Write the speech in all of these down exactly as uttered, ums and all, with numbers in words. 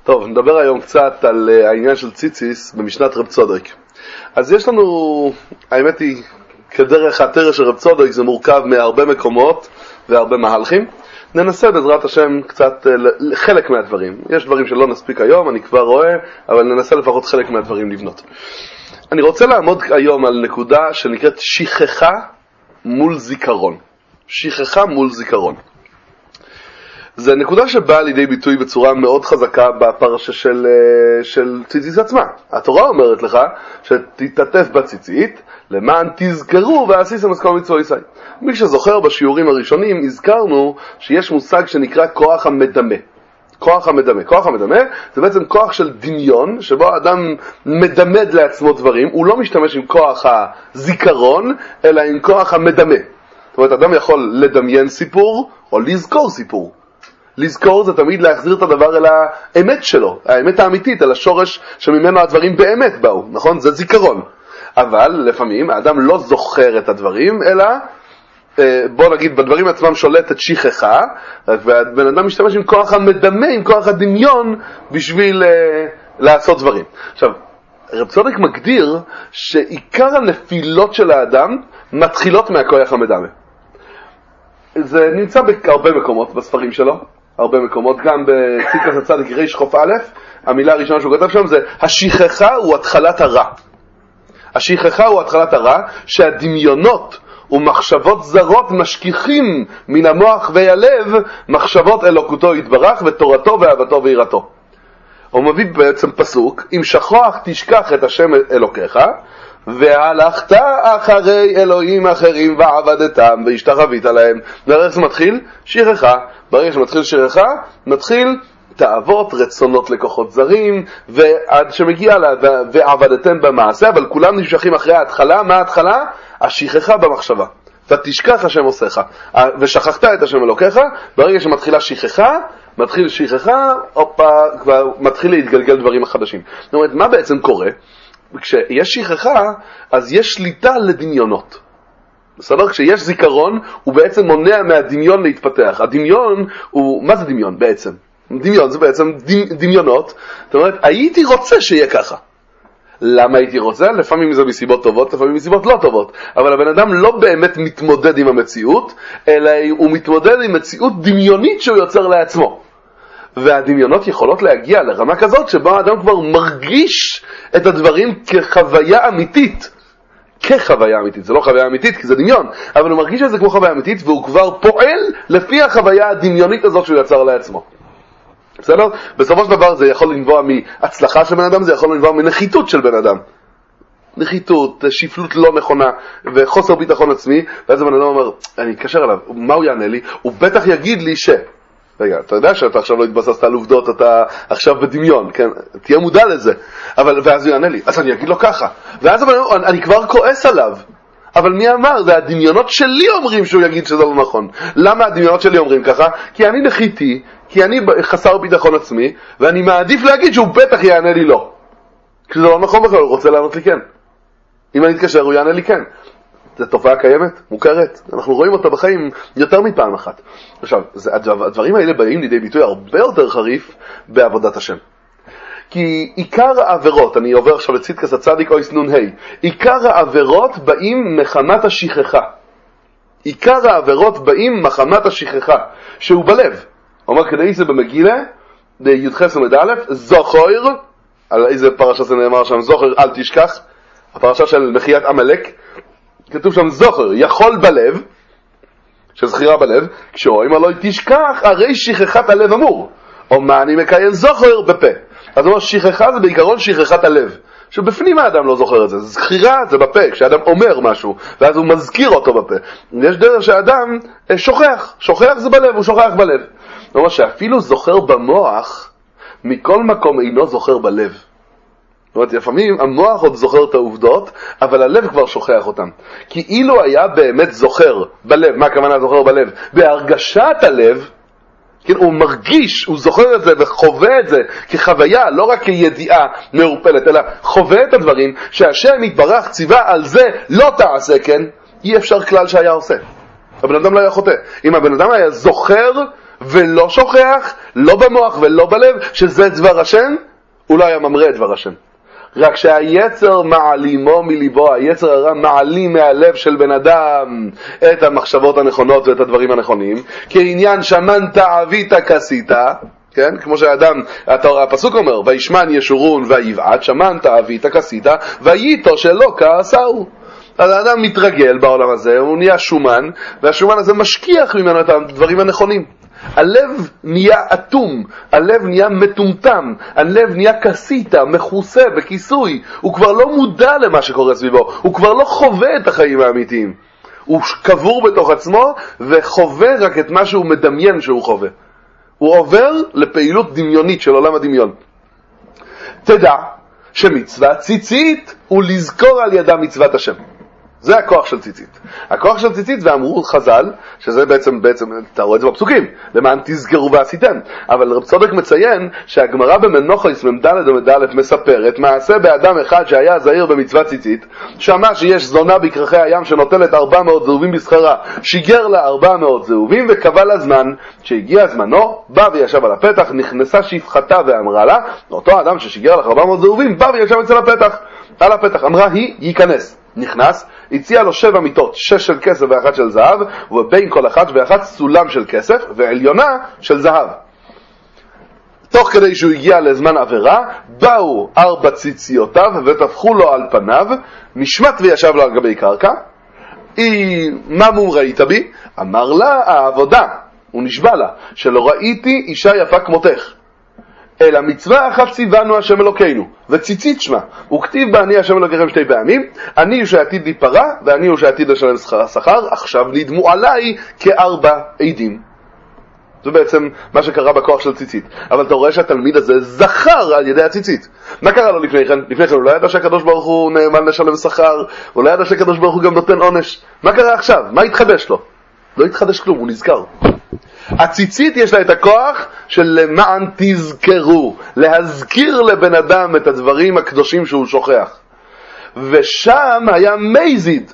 טוב, נדבר היום קצת על העניין של ציציס במשנת רב צודק. אז יש לנו, האמת היא, כדרך התרא של רב צודק זה מורכב מהרבה מקומות והרבה מהלכים. ננסה בעזרת השם קצת חלק מהדברים. יש דברים שלא נספיק היום, אני כבר רואה, אבל ננסה לפחות חלק מהדברים לבנות. אני רוצה לעמוד היום על נקודה שנקראת שכחה מול זיכרון. שכחה מול זיכרון. זה נקודה שבאה לידי ביטוי בצורה מאוד חזקה בפרשה של, של ציציס עצמה. התורה אומרת לך שתתעטף בציצית למען תזכרו ועשיתם את כל מצוות ישראל. מי שזוכר בשיעורים הראשונים הזכרנו שיש מושג שנקרא כוח המדמה. כוח המדמה. כוח המדמה זה בעצם כוח של דמיון שבו האדם מדמד לעצמו דברים. הוא לא משתמש עם כוח הזיכרון אלא עם כוח המדמה. זאת אומרת, אדם יכול לדמיין סיפור או לזכור סיפור. לזכור זה תמיד להחזיר את הדבר אל האמת שלו, האמת האמיתית, אל השורש שממנו הדברים באמת באו, נכון? זה זיכרון. אבל לפעמים האדם לא זוכר את הדברים, אלא בוא נגיד בדברים עצמם שולטת שכחה, והבן אדם משתמש עם כוח המדמה, עם כוח הדמיון, בשביל לעשות דברים. עכשיו, רב צודק מגדיר שעיקר הנפילות של האדם מתחילות מהכוח המדמה. זה נמצא בהרבה מקומות בספרים שלו, הרבה מקומות, גם בצדקת הצדיק ריש חוף א', המילה הראשונה שהוא כתב שם זה השכחה הוא התחלת הרע. השכחה הוא התחלת הרע, שהדמיונות ומחשבות זרות משכיחים מן המוח והלב מחשבות אלוקותו יתברך ותורתו ואהבתו ויראתו. הוא מביא בעצם פסוק, אם שכוח תשכח את השם אלוקיך והלכת אחרי אלוהים אחרים ועבדתם והשתחווית להם. ואיך זה מתחיל? שכחה. ברגע שמתחיל שכחה, מתחיל תאוות, רצונות לקוחות זרים, ועד שמגיע לה, ועבדתם במעשה, אבל כולם נמשכים אחרי ההתחלה. מה ההתחלה? השכחה במחשבה. ותשכח השם עושיך, ושכחת את השם אלוקיך. ברגע שמתחילה שכחה, מתחיל שכחה, אופה, כבר מתחיל להתגלגל דברים החדשים. זאת אומרת, מה בעצם קורה? כשיש שכחה, אז יש שליטה לדמיונות. בסדר? כשיש זיכרון, הוא בעצם מונע מהדמיון להתפתח. הדמיון הוא, מה זה דמיון בעצם? דמיון זה בעצם דמיונות. זאת אומרת, הייתי רוצה שיהיה ככה. למה הייתי רוצה? לפעמים זה מסיבות טובות, לפעמים מסיבות לא טובות. אבל הבן אדם לא באמת מתמודד עם המציאות, אלא הוא מתמודד עם מציאות דמיונית שהוא יוצר לעצמו. והדמיונות יכולות להגיע לרמה כזאת שבה האדם כבר מרגיש את הדברים כחוויה אמיתית. כחוויה אמיתית. זה לא חוויה אמיתית כי זה דמיון, אבל הוא מרגיש את זה כמו חוויה אמיתית והוא כבר פועל לפי החוויה הדמיונית הזאת שהוא יצר לעצמו. בסדר? בסופו של דבר זה יכול לנבוע מהצלחה של בן אדם, זה יכול לנבוע מנחיתות של בן אדם. נחיתות, שפלות לא נכונה וחוסר ביטחון עצמי, ואז הבן אדם אומר, אני אתקשר אליו, מה הוא יענה לי? הוא בטח יגיד לי ש... רגע, אתה יודע שאתה עכשיו לא התבססת על עובדות, אתה עכשיו בדמיון, כן? תהיה מודע לזה. אבל, ואז הוא יענה לי, אז אני אגיד לו ככה. ואז אני, אני כבר כועס עליו. אבל מי אמר? זה הדמיונות שלי אומרים שהוא יגיד שזה לא נכון. למה הדמיונות שלי אומרים ככה? כי אני נחיתי, כי אני חסר ביטחון עצמי, ואני מעדיף להגיד שהוא בטח יענה לי לא. כשזה לא נכון בכלל, הוא רוצה לענות לי כן. אם אני אתקשר, הוא יענה לי כן. זו תופעה קיימת, מוכרת. אנחנו רואים אותה בחיים יותר מפעם אחת. עכשיו, זה, הדברים האלה באים לידי ביטוי הרבה יותר חריף בעבודת השם. כי עיקר העבירות, אני עובר עכשיו לצדקת הצדיק אויס נון ה', עיקר העבירות באים מחמת השכחה. עיקר העבירות באים מחמת השכחה, שהוא בלב. אומר כדי זה במגילה, בי"ח עמוד א', זוכר, על איזה פרשה זה נאמר שם, זוכר אל תשכח, הפרשה של מחיית עמלק, כתוב שם זוכר, יכול בלב, שזכירה בלב, כשאומר לא תשכח, הרי שכחת הלב אמור. או מה אני מקיים זוכר בפה. אז אומר, שכחה זה בעיקרון שכחת הלב. שבפנים האדם לא זוכר את זה. זכירה זה בפה, כשאדם אומר משהו, ואז הוא מזכיר אותו בפה. יש דרך שהאדם שוכח. שוכח זה בלב, הוא שוכח בלב. זאת אומרת שאפילו זוכר במוח, מכל מקום אינו זוכר בלב. זאת אומרת, לפעמים המוח עוד זוכר את העובדות, אבל הלב כבר שוכח אותם. כי אילו היה באמת זוכר בלב, מה הכוונה זוכר בלב? בהרגשת הלב, כן, הוא מרגיש, הוא זוכר את זה וחווה את זה כחוויה, לא רק כידיעה מעורפלת, אלא חווה את הדברים שהשם יתברך ציווה על זה לא תעשה, כן, אי אפשר כלל שהיה עושה. הבן אדם לא היה חוטא. אם הבן אדם היה זוכר ולא שוכח, לא במוח ולא בלב, שזה דבר השם, הוא לא היה ממרא את דבר השם. רק שהיצר מעלימו מליבו, היצר הרע מעלים מהלב של בן אדם את המחשבות הנכונות ואת הדברים הנכונים, כעניין שמנת עבית כסית, כן? כמו שהאדם, הפסוק אומר, וישמן ישורון ויבעט, שמנת עבית כסית, וייתו שלא כעשהו. אז האדם מתרגל בעולם הזה, הוא נהיה שומן, והשומן הזה משכיח ממנו את הדברים הנכונים. הלב נהיה אטום, הלב נהיה מטומטם, הלב נהיה כסיתה, מכוסה בכיסוי, הוא כבר לא מודע למה שקורה סביבו, הוא כבר לא חווה את החיים האמיתיים, הוא קבור בתוך עצמו וחווה רק את מה שהוא מדמיין שהוא חווה, הוא עובר לפעילות דמיונית של עולם הדמיון. תדע שמצווה ציצית הוא לזכור על ידה מצוות השם. זה הכוח של ציצית. הכוח של ציצית, ואמרו חז"ל, שזה בעצם, בעצם, אתה רואה את זה בפסוקים, למען תזכרו ועשיתם. אבל רב צודק מציין שהגמרא במנוחס ממדלת ומדלת מספרת מעשה באדם אחד שהיה זהיר במצוות ציצית, שמע שיש זונה בקרחי הים שנוטלת ארבע מאות זהובים בסחרה, שיגר לה ארבע מאות זהובים וקבע לה זמן. שהגיע זמנו, בא וישב על הפתח, נכנסה שפחתה ואמרה לה, אותו אדם ששיגר לך ארבע מאות זהובים, בא וישב אצל הפתח, על הפתח, אמרה היא, ייכנס. נכנס, הציע לו שבע מיטות, שש של כסף ואחת של זהב, ובין כל אחת ואחת סולם של כסף, ועליונה של זהב. תוך כדי שהוא הגיע לזמן עבירה, באו ארבע ציציותיו ותפחו לו על פניו, נשמט וישב לו על גבי קרקע. היא, מה מום ראית בי? אמר לה, העבודה, הוא נשבע לה, שלא ראיתי אישה יפה כמותך. אלא מצווה אחת ציוונו השם אלוקינו, וציצית שמה, וכתיב בה אני השם אלוקיכם שתי פעמים, אני הוא שעתיד להיפרע, ואני הוא שעתיד לשלם שכר, עכשיו נדמו עליי כארבע עדים. זה בעצם מה שקרה בכוח של ציצית. אבל אתה רואה שהתלמיד הזה זכר על ידי הציצית. מה קרה לו לפני כן? לפני כן הוא לא ידע שהקדוש ברוך הוא נאמן לשלם שכר, הוא לא ידע שהקדוש ברוך הוא גם נותן עונש. מה קרה עכשיו? מה התחדש לו? לא התחדש כלום, הוא נזכר. הציצית יש לה את הכוח של למען תזכרו, להזכיר לבן אדם את הדברים הקדושים שהוא שוכח. ושם היה מייזיד,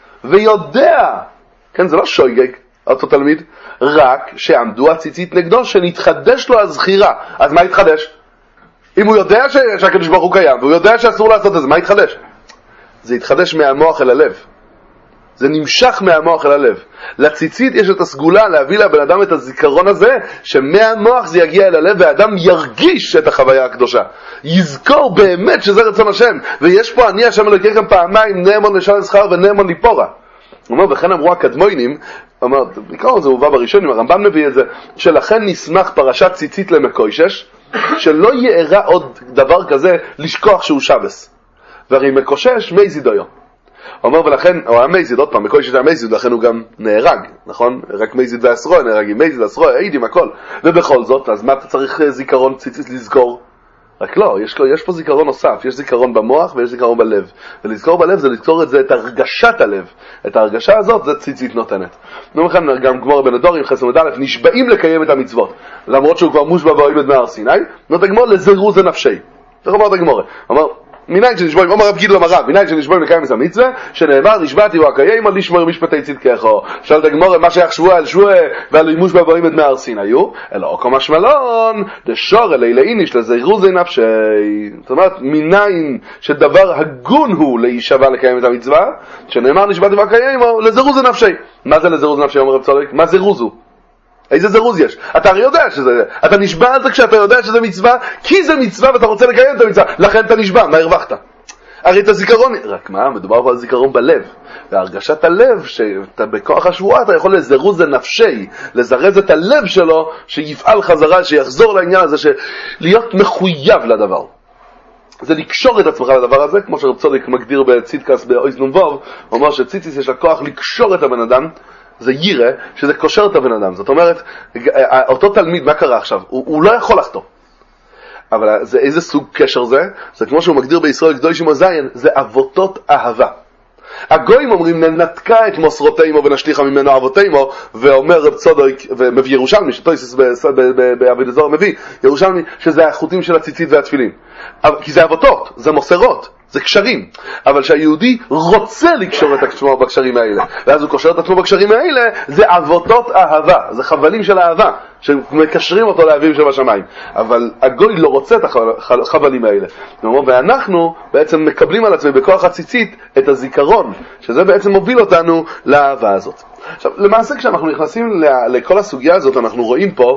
ויודע, כן, זה לא שויגג, אותו תלמיד, רק שעמדו הציצית נגדו, שנתחדש לו הזכירה. אז מה התחדש? אם הוא יודע ש... שהקדוש ברוך הוא קיים, והוא יודע שאסור לעשות את זה, מה התחדש? זה התחדש מהמוח אל הלב. זה נמשך מהמוח אל הלב. לציצית יש את הסגולה להביא לבן אדם את הזיכרון הזה, שמהמוח זה יגיע אל הלב, והאדם ירגיש את החוויה הקדושה. יזכור באמת שזה רצון השם. ויש פה אני השם אלוקיכם פעמיים, נאמון לשלם שכר ונאמון ליפורה. הוא אומר, וכן אמרו הקדמונים, הוא אומר, בעיקרון זה הובא בראשונים, הרמב"ן מביא את זה, שלכן נשמח פרשת ציצית למקושש, שלא יארע עוד דבר כזה לשכוח שהוא שבס. והרי מקושש מייזיד היום. הוא אומר, ולכן, הוא היה מייזיד, עוד פעם, מקושש היה מייזיד, לכן הוא גם נהרג, נכון? רק מייזיד ועשרוי נהרגים, מייזיד ועשרוי, העידים, הכל. ובכל זאת, אז מה אתה צריך זיכרון ציצית לזכור? רק לא, יש, יש פה זיכרון נוסף, יש זיכרון במוח ויש זיכרון בלב. ולזכור בלב זה לזכור את זה, את הרגשת הלב. את ההרגשה הזאת, זה ציצית נותנת. נאמר גם גמור בן הדורים, חסר מדלף, נשבעים לקיים את המצוות. למרות שהוא כבר מושבע באוהל בהר סיני, נותן גמור לזירוז הנפשי. איך אמרת הגמור? אמר, מניין שנשבעים, אומר רב גידו למרב, מניין שנשבעים לקיים את המצווה, שנאמר, נשבעתי ואקיים על לשמור משפטי צדקך. שאלת הגמור, מה שייך שבוע על שבוע ועל לימוש באוהל בהר סיני, אלא אוקו משמלון, דשור אלי לאיניש לזירוז נפשי. זאת אומרת, מניין שדבר הגון הוא להישבע לקיים את המצווה, שנאמר, נשבעתי ואקיים לזירוז נפשי. מה זה לזירוז נפשי, אומר רב צודק? מה זירוז הוא? איזה זירוז יש? אתה הרי יודע שזה, אתה נשבע על זה כשאתה יודע שזה מצווה, כי זה מצווה ואתה רוצה לקיים את המצווה, לכן אתה נשבע, מה הרווחת? הרי את הזיכרון, רק מה? מדובר פה על זיכרון בלב, והרגשת הלב, שאתה בכוח השבועה, אתה יכול לזרוז לנפשי, לזרז את הלב שלו, שיפעל חזרה, שיחזור לעניין הזה, להיות מחויב לדבר. זה לקשור את עצמך לדבר הזה, כמו שרב צודק מגדיר בצידקס באויז נ"ו, הוא אומר שציציס יש לה כוח לקשור את הבן אדם, זה יירה, שזה קושר את הבן אדם. זאת אומרת, אותו תלמיד, מה קרה עכשיו? הוא, הוא לא יכול לחתום. אבל זה, איזה סוג קשר זה? זה כמו שהוא מגדיר בישראל קדושים הזין, זה אבותות אהבה. הגויים אומרים, ננתקה את מוסרותימו ונשליחה ממנו אבותימו, ואומר רב צודק, ומביא ירושלמי, שטויסס בעביד הזוהר מביא, ירושלמי, שזה החוטים של הציצית והתפילין. כי זה אבותות, זה מוסרות. זה קשרים, אבל שהיהודי רוצה לקשור את עצמו בקשרים האלה, ואז הוא קושר את עצמו בקשרים האלה, זה עבותות אהבה, זה חבלים של אהבה, שמקשרים אותו לאביו שבשמיים. אבל הגוי לא רוצה את החבלים האלה. ואנחנו בעצם מקבלים על עצמי בכוח הציצית את הזיכרון, שזה בעצם מוביל אותנו לאהבה הזאת. עכשיו, למעשה כשאנחנו נכנסים לכל הסוגיה הזאת, אנחנו רואים פה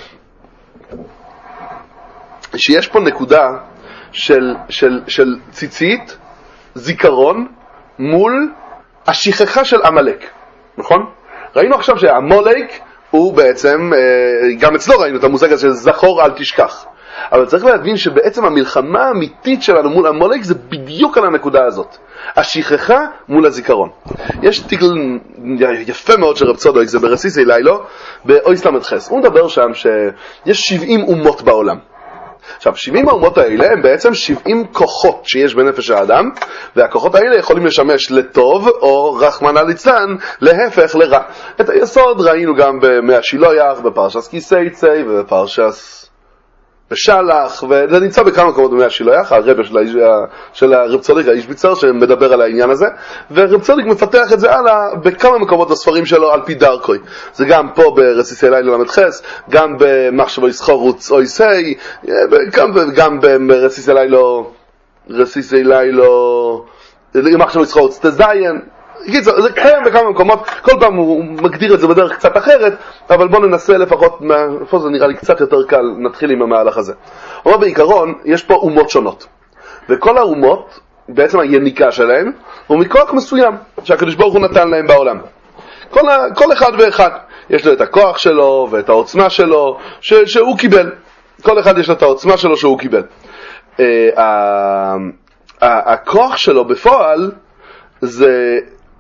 שיש פה נקודה של, של, של ציצית, זיכרון, מול השכחה של עמלק. נכון? ראינו עכשיו שהעמלק הוא בעצם, גם אצלו ראינו את המושג הזה של זכור אל תשכח. אבל צריך להבין שבעצם המלחמה האמיתית שלנו מול עמלק זה בדיוק על הנקודה הזאת. השכחה מול הזיכרון. יש תיגל יפה מאוד של רב צודק, זה ברסיסי לילו, באויס למד חס. הוא מדבר שם שיש שבעים אומות בעולם. עכשיו, שבעים האומות האלה הם בעצם שבעים כוחות שיש בנפש האדם, והכוחות האלה יכולים לשמש לטוב, או רחמנא ליצלן, להפך לרע. את היסוד ראינו גם מהשילוח, בפרשס כיסייצי, ובפרשס בשלח, וזה נמצא בכמה מקומות מהשילוח, הרב של, של הרב צודק, האיש ביצר, שמדבר על העניין הזה, ורב צודק מפתח את זה הלאה בכמה מקומות בספרים שלו על פי דרכוי. זה גם פה ברסיסי לילה למד חס, גם במחשבו יסחורוץ או יסי, גם, גם ברסיסי לילה, רסיסי לילה, מחשבו יסחורוץ תזיין, זה קיים בכמה מקומות, כל פעם הוא מגדיר את זה בדרך קצת אחרת, אבל בואו ננסה לפחות, איפה זה נראה לי קצת יותר קל, נתחיל עם המהלך הזה. אבל בעיקרון, יש פה אומות שונות, וכל האומות, בעצם היניקה שלהם, הוא מכוח מסוים, שהקדוש ברוך הוא נתן להם בעולם. כל, ה, כל אחד ואחד, יש לו את הכוח שלו, ואת העוצמה שלו, ש, שהוא קיבל. כל אחד יש לו את העוצמה שלו שהוא קיבל. Uh, ה, ה, הכוח שלו בפועל, זה...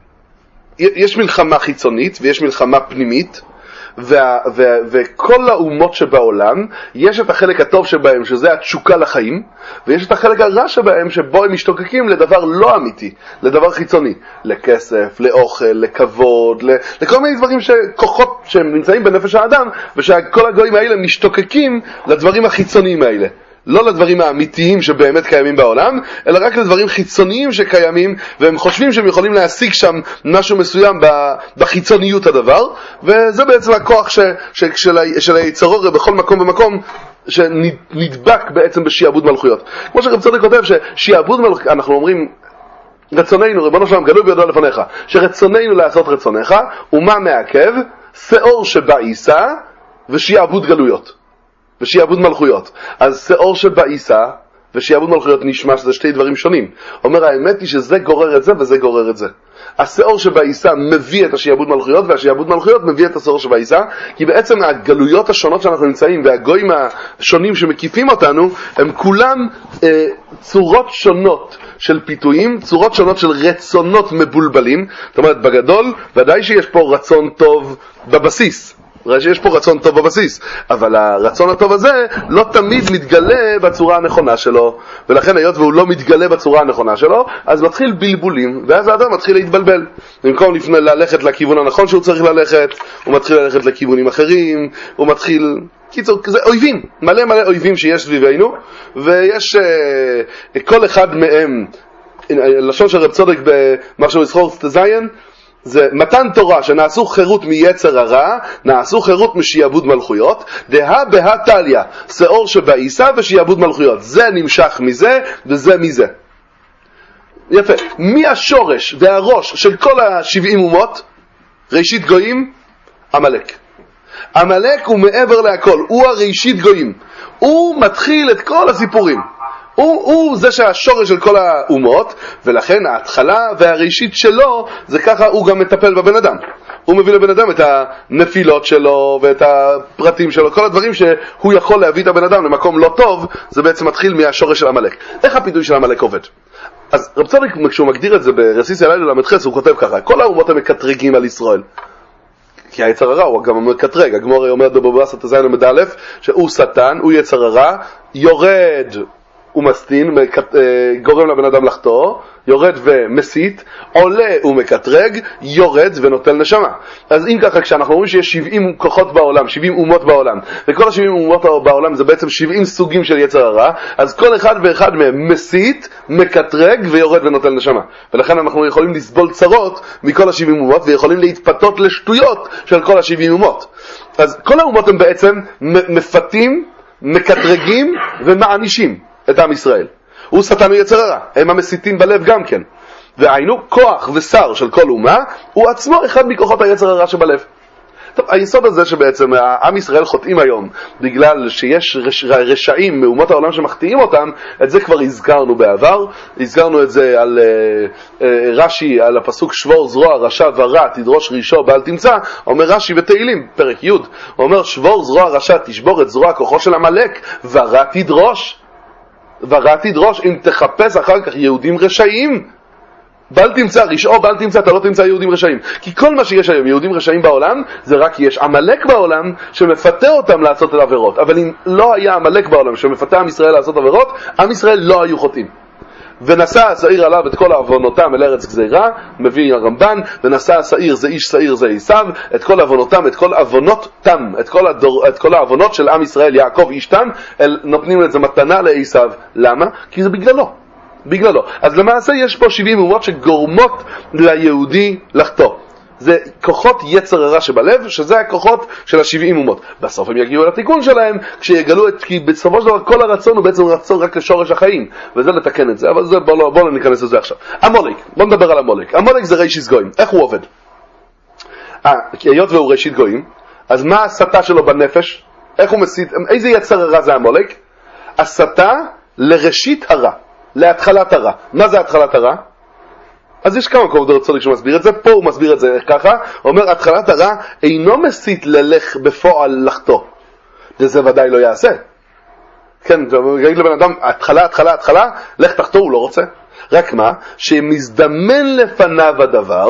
יש מלחמה חיצונית ויש מלחמה פנימית, וה, וה, וכל האומות שבעולם יש את החלק הטוב שבהם שזה התשוקה לחיים, ויש את החלק הרע שבהם שבו הם משתוקקים לדבר לא אמיתי, לדבר חיצוני, לכסף, לאוכל, לכבוד, לכל מיני דברים שכוחות שהם נמצאים בנפש האדם, ושכל הגויים האלה משתוקקים לדברים החיצוניים האלה, לא לדברים האמיתיים שבאמת קיימים בעולם, אלא רק לדברים חיצוניים שקיימים, והם חושבים שהם יכולים להשיג שם משהו מסוים בחיצוניות הדבר, וזה בעצם הכוח ש, ש, של, של היצרור בכל מקום ומקום, שנדבק בעצם בשיעבוד מלכויות. כמו שרב צודק כותב ששיעבוד מלכויות, אנחנו אומרים, רצוננו, ריבונו שלום, גלוי בידו לפניך, שרצוננו לעשות רצונך, ומה מעכב? שאור שבעיסה ושיעבוד גלויות. ושיעבוד מלכויות. אז שאור שבעיסה ושיעבוד מלכויות נשמע שזה שתי דברים שונים. אומר האמת היא שזה גורר את זה וזה גורר את זה. השאור שבעיסה מביא את השיעבוד מלכויות, והשיעבוד מלכויות מביא את השאור שבעיסה, כי בעצם הגלויות השונות שאנחנו נמצאים והגויים השונים שמקיפים אותנו הם כולם אה, צורות שונות של פיתויים, צורות שונות של רצונות מבולבלים. זאת אומרת, בגדול ודאי שיש פה רצון טוב בבסיס, שיש פה רצון טוב בבסיס, אבל הרצון הטוב הזה לא תמיד מתגלה בצורה הנכונה שלו, ולכן היות והוא לא מתגלה בצורה הנכונה שלו, אז מתחיל בלבולים, ואז האדם מתחיל להתבלבל. במקום לפני ללכת לכיוון הנכון שהוא צריך ללכת, הוא מתחיל ללכת לכיוונים אחרים, הוא מתחיל... קיצור, זה אויבים, מלא מלא אויבים שיש סביבנו, ויש uh, כל אחד מהם, לשון של רב צודק במחשבו יסחורוץ תזיין, זה מתן תורה שנעשו חירות מיצר הרע, נעשו חירות משיעבוד מלכויות, דה בה תליה, שאור שבעיסה ושיעבוד מלכויות. זה נמשך מזה וזה מזה. יפה. מי השורש והראש של כל השבעים אומות? ראשית גויים? עמלק. עמלק הוא מעבר להכל, הוא הראשית גויים. הוא מתחיל את כל הסיפורים. הוא, הוא זה שהשורש של כל האומות, ולכן ההתחלה והראשית שלו, זה ככה הוא גם מטפל בבן אדם. הוא מביא לבן אדם את הנפילות שלו ואת הפרטים שלו, כל הדברים שהוא יכול להביא את הבן אדם למקום לא טוב, זה בעצם מתחיל מהשורש של עמלק. איך הפיתוי של עמלק עובד? אז רב צודק, כשהוא מגדיר את זה ברסיסי לילה למד חס, הוא כותב ככה, כל האומות הם מקטרגים על ישראל. כי היצר הרע הוא גם מקטרג, הגמור אומר בבבא בתרא ז עמוד א', שהוא שטן, הוא יצר הרע, יורד ומסטין, גורם לבן אדם לחטוא, יורד ומסית, עולה ומקטרג, יורד ונוטל נשמה. אז אם ככה, כשאנחנו אומרים שיש שבעים כוחות בעולם, שבעים אומות בעולם, וכל ה-שבעים אומות בעולם זה בעצם שבעים סוגים של יצר הרע, אז כל אחד ואחד מהם מסית, מקטרג ויורד ונוטל נשמה. ולכן אנחנו יכולים לסבול צרות מכל ה-שבעים אומות, ויכולים להתפתות לשטויות של כל ה-שבעים אומות. אז כל האומות הם בעצם מפתים, מקטרגים ומענישים את עם ישראל. הוא שטן ויצר הרע, הם המסיתים בלב גם כן. והיינו כוח ושר של כל אומה, הוא עצמו אחד מכוחות היצר הרע שבלב. טוב, היסוד הזה שבעצם עם ישראל חוטאים היום, בגלל שיש רש... רשעים מאומות העולם שמחטיאים אותם, את זה כבר הזכרנו בעבר. הזכרנו את זה על uh, uh, רש"י, על הפסוק שבור זרוע רשע ורע תדרוש רישו באל תמצא. אומר רש"י בתהילים, פרק י', הוא אומר שבור זרוע רשע תשבור את זרוע כוחו של עמלק, ורע תדרוש. ורע תדרוש, אם תחפש אחר כך יהודים רשעים, בל תמצא, רשעו בל תמצא, אתה לא תמצא יהודים רשעים. כי כל מה שיש היום יהודים רשעים בעולם, זה רק יש עמלק בעולם שמפתה אותם לעשות את העבירות. אבל אם לא היה עמלק בעולם שמפתה עם ישראל לעשות עבירות, עם ישראל לא היו חוטאים. ונשא השעיר עליו את כל עוונותם אל ארץ גזירה, מביא הרמב"ן, ונשא השעיר זה איש שעיר זה עשיו, את כל עוונותם, את כל עוונותם, את כל, הדור, את כל העוונות של עם ישראל, יעקב איש תם, אל, נותנים את זה מתנה לעשיו. למה? כי זה בגללו. בגללו. אז למעשה יש פה שבעים אומות שגורמות ליהודי לחטוא. זה כוחות יצר הרע שבלב, שזה הכוחות של השבעים אומות. בסוף הם יגיעו לתיקון שלהם, כשיגלו את, כי בסופו של דבר כל הרצון הוא בעצם רצון רק לשורש החיים, וזה לתקן את זה, אבל זה, בואו בוא לא ניכנס לזה עכשיו. המולק, בואו נדבר על המולק. המולק זה ראשית גויים. איך הוא עובד? אה, היות והוא ראשית גויים, אז מה הסתה שלו בנפש? איך הוא מסית? איזה יצר הרע זה המולק? הסתה לראשית הרע, להתחלת הרע. מה זה התחלת הרע? אז יש כמה קורדור צודיק שמסביר את זה. פה הוא מסביר את זה ככה, הוא אומר התחלת הרע אינו מסית ללך בפועל לחטוא, וזה ודאי לא יעשה. כן, יגיד לבן אדם התחלה, התחלה, התחלה, לך תחטוא, הוא לא רוצה. רק מה? שמזדמן לפניו הדבר,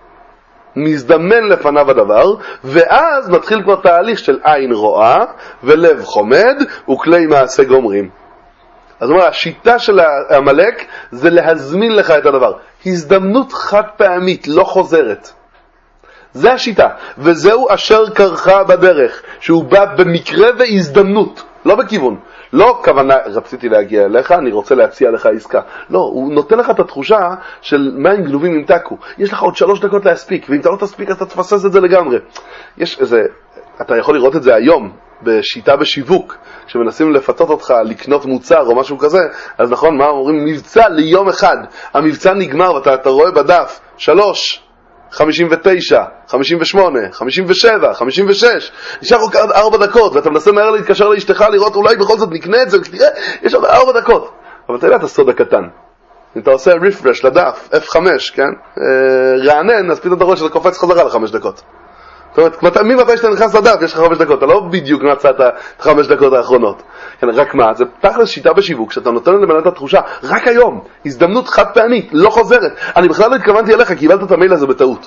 מזדמן לפניו הדבר, ואז מתחיל כבר תהליך של עין רואה ולב חומד וכלי מעשה גומרים. אז הוא אומר, השיטה של המלאק זה להזמין לך את הדבר. הזדמנות חד פעמית, לא חוזרת. זה השיטה. וזהו אשר קרחה בדרך, שהוא בא במקרה והזדמנות, לא בכיוון. לא כוונה, רציתי להגיע אליך, אני רוצה להציע לך עסקה. לא, הוא נותן לך את התחושה של מים גנובים ימתקו. יש לך עוד שלוש דקות להספיק, ואם אתה לא תספיק, אתה תפסס את זה לגמרי. יש איזה, אתה יכול לראות את זה היום, בשיטה בשיווק, כשמנסים לפתות אותך לקנות מוצר או משהו כזה, אז נכון, מה אומרים? מבצע ליום אחד. המבצע נגמר ואתה אתה רואה בדף שלוש, חמישים ותשע, חמישים ושמונה, חמישים ושבע, חמישים ושש, נשאר עוד ארבע דקות, ואתה מנסה מהר להתקשר לאשתך לראות אולי בכל זאת נקנה את זה, ותראה, יש עוד ארבע דקות. אבל אתה יודע את הסוד הקטן. אם אתה עושה רפרש לדף, אף חמש, כן? רענן, אז פתאום אתה רואה שאתה קופץ חזרה לחמש דקות. זאת אומרת, ממתי שאתה נכנס לדף, יש לך חמש דקות, אתה לא בדיוק מצאת את החמש דקות האחרונות. כן, רק מה, זה תכל'ס שיטה בשיווק, שאתה נותן לבן את התחושה, רק היום, הזדמנות חד פעמית, לא חוזרת. אני בכלל לא התכוונתי אליך, קיבלת את המייל הזה בטעות.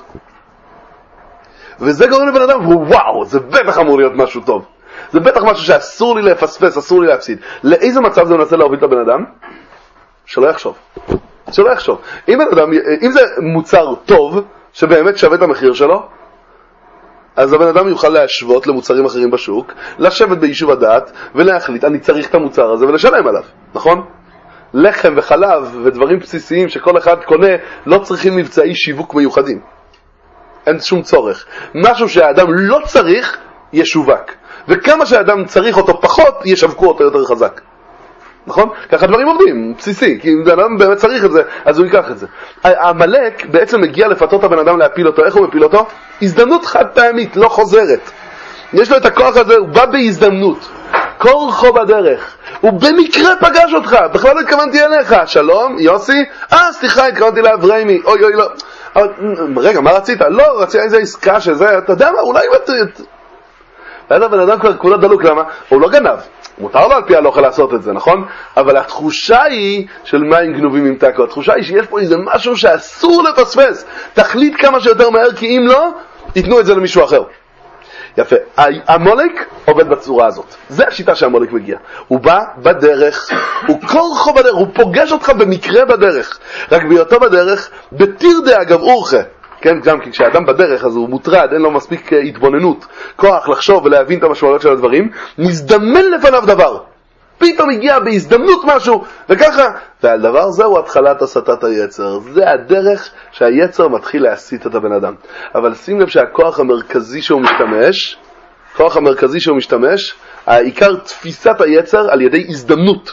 וזה גורם לבן אדם, וואו, זה בטח אמור להיות משהו טוב. זה בטח משהו שאסור לי לפספס, אסור לי להפסיד. לאיזה מצב זה מנסה להוביל את הבן אדם? שלא יחשוב. שלא יחשוב. אם, אדם, אם זה מוצר טוב, שבאמת שווה את המחיר שלו, אז הבן אדם יוכל להשוות למוצרים אחרים בשוק, לשבת ביישוב הדעת ולהחליט, אני צריך את המוצר הזה ולשלם עליו, נכון? לחם וחלב ודברים בסיסיים שכל אחד קונה לא צריכים מבצעי שיווק מיוחדים. אין שום צורך. משהו שהאדם לא צריך, ישווק. וכמה שהאדם צריך אותו פחות, ישווקו אותו יותר חזק. נכון? ככה דברים עובדים, בסיסי, כי אם האדם באמת צריך את זה, אז הוא ייקח את זה. המלאק בעצם מגיע לפתות הבן אדם להפיל אותו. איך הוא מפיל אותו? הזדמנות חד פעמית, לא חוזרת. יש לו את הכוח הזה, הוא בא בהזדמנות. כורחו בדרך. הוא במקרה פגש אותך, בכלל לא התכוונתי אליך. שלום, יוסי? אה, סליחה, התכוונתי לאבריימי. אוי אוי, לא. אבל, רגע, מה רצית? לא, רציתי איזה עסקה שזה, אתה יודע מה, אולי מטריד. ואז הבן אדם כבר כולה דלוק, למה? הוא לא גנב. מותר לו על פי הלוכה לעשות את זה, נכון? אבל התחושה היא של מים גנובים עם טקו. התחושה היא שיש פה איזה משהו שאסור לפספס. תחליט כמה שיותר מהר, כי אם לא, ייתנו את זה למישהו אחר. יפה. המולק עובד בצורה הזאת. זה השיטה שהמולק מגיע. הוא בא בדרך, הוא כורחו בדרך, הוא פוגש אותך במקרה בדרך. רק בהיותו בדרך, בתירדה אגב אורחה. כן, גם כי כשאדם בדרך אז הוא מוטרד, אין לו מספיק התבוננות, כוח לחשוב ולהבין את המשמעויות של הדברים, נזדמן לפניו דבר. פתאום הגיע בהזדמנות משהו, וככה, ועל דבר זהו התחלת הסתת היצר. זה הדרך שהיצר מתחיל להסית את הבן אדם. אבל שים לב שהכוח המרכזי שהוא משתמש, כוח המרכזי שהוא משתמש, העיקר תפיסת היצר על ידי הזדמנות.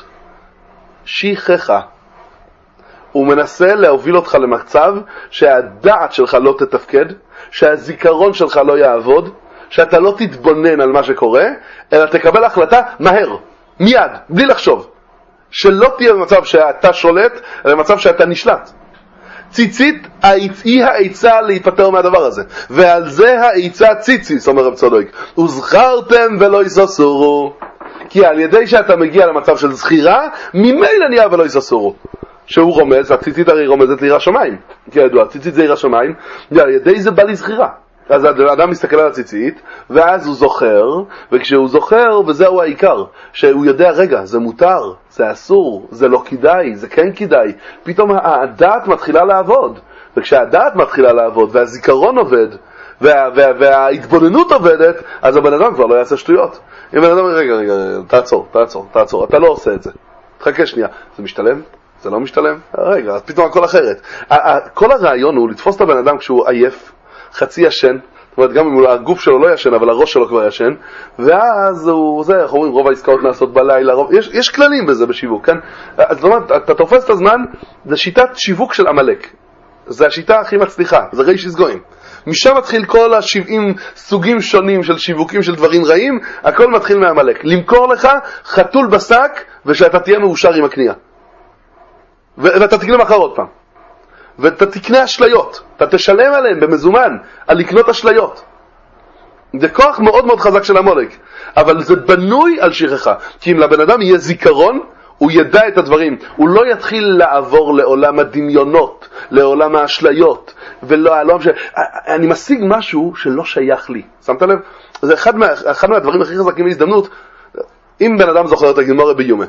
שכחה. הוא מנסה להוביל אותך למצב שהדעת שלך לא תתפקד, שהזיכרון שלך לא יעבוד, שאתה לא תתבונן על מה שקורה, אלא תקבל החלטה מהר, מיד, בלי לחשוב. שלא תהיה במצב שאתה שולט, אלא במצב שאתה נשלט. ציצית היא העיצה להיפטר מהדבר הזה. ועל זה העיצה ציציס, אומר רב צדוק. וזכרתם ולא יססורו. כי על ידי שאתה מגיע למצב של זכירה, ממילא נהיה ולא יססורו. שהוא רומז, הציצית הרי רומזת ליראת שמיים. כי ידוע, הציצית זה יראת שמיים, ועל ידי זה בא לזכירה. אז האדם מסתכל על הציצית, ואז הוא זוכר, וכשהוא זוכר, וזהו העיקר, שהוא יודע, רגע, זה מותר, זה אסור, זה לא כדאי, זה כן כדאי. פתאום הדעת מתחילה לעבוד, וכשהדעת מתחילה לעבוד, והזיכרון עובד, וה, וה, וההתבוננות עובדת, אז הבן אדם כבר לא יעשה שטויות. אם בן אדם, רגע, רגע, תעצור, תעצור, תעצור, אתה לא עושה את זה. תחכה שנייה, זה משתלם? זה לא משתלם? רגע, אז פתאום הכל אחרת. כל הרעיון הוא לתפוס את הבן אדם כשהוא עייף, חצי ישן, זאת אומרת גם אם הגוף שלו לא ישן אבל הראש שלו כבר ישן, ואז הוא, זה, אנחנו אומרים, רוב העסקאות נעשות בלילה, רוב, יש, יש כללים בזה בשיווק, כן? זאת אומרת, אתה תופס את הזמן, זה שיטת שיווק של עמלק, זה השיטה הכי מצליחה, זה ריש יסגויים. משם מתחיל כל השבעים סוגים שונים של שיווקים של דברים רעים, הכל מתחיל מעמלק. למכור לך חתול בשק ושאתה תהיה מאושר עם הקנייה. ו- ואתה תקנה מחר עוד פעם. ואתה תקנה אשליות, אתה תשלם עליהם במזומן, על לקנות אשליות. זה כוח מאוד מאוד חזק של המולק, אבל זה בנוי על שכחה. כי אם לבן אדם יהיה זיכרון, הוא ידע את הדברים, הוא לא יתחיל לעבור לעולם הדמיונות, לעולם האשליות, ולא, לא, אני משיג משהו שלא שייך לי. שמת לב? זה אחד, מה, אחד מהדברים הכי חזקים בהזדמנות, אם בן אדם זוכר את הגמרא ביומה.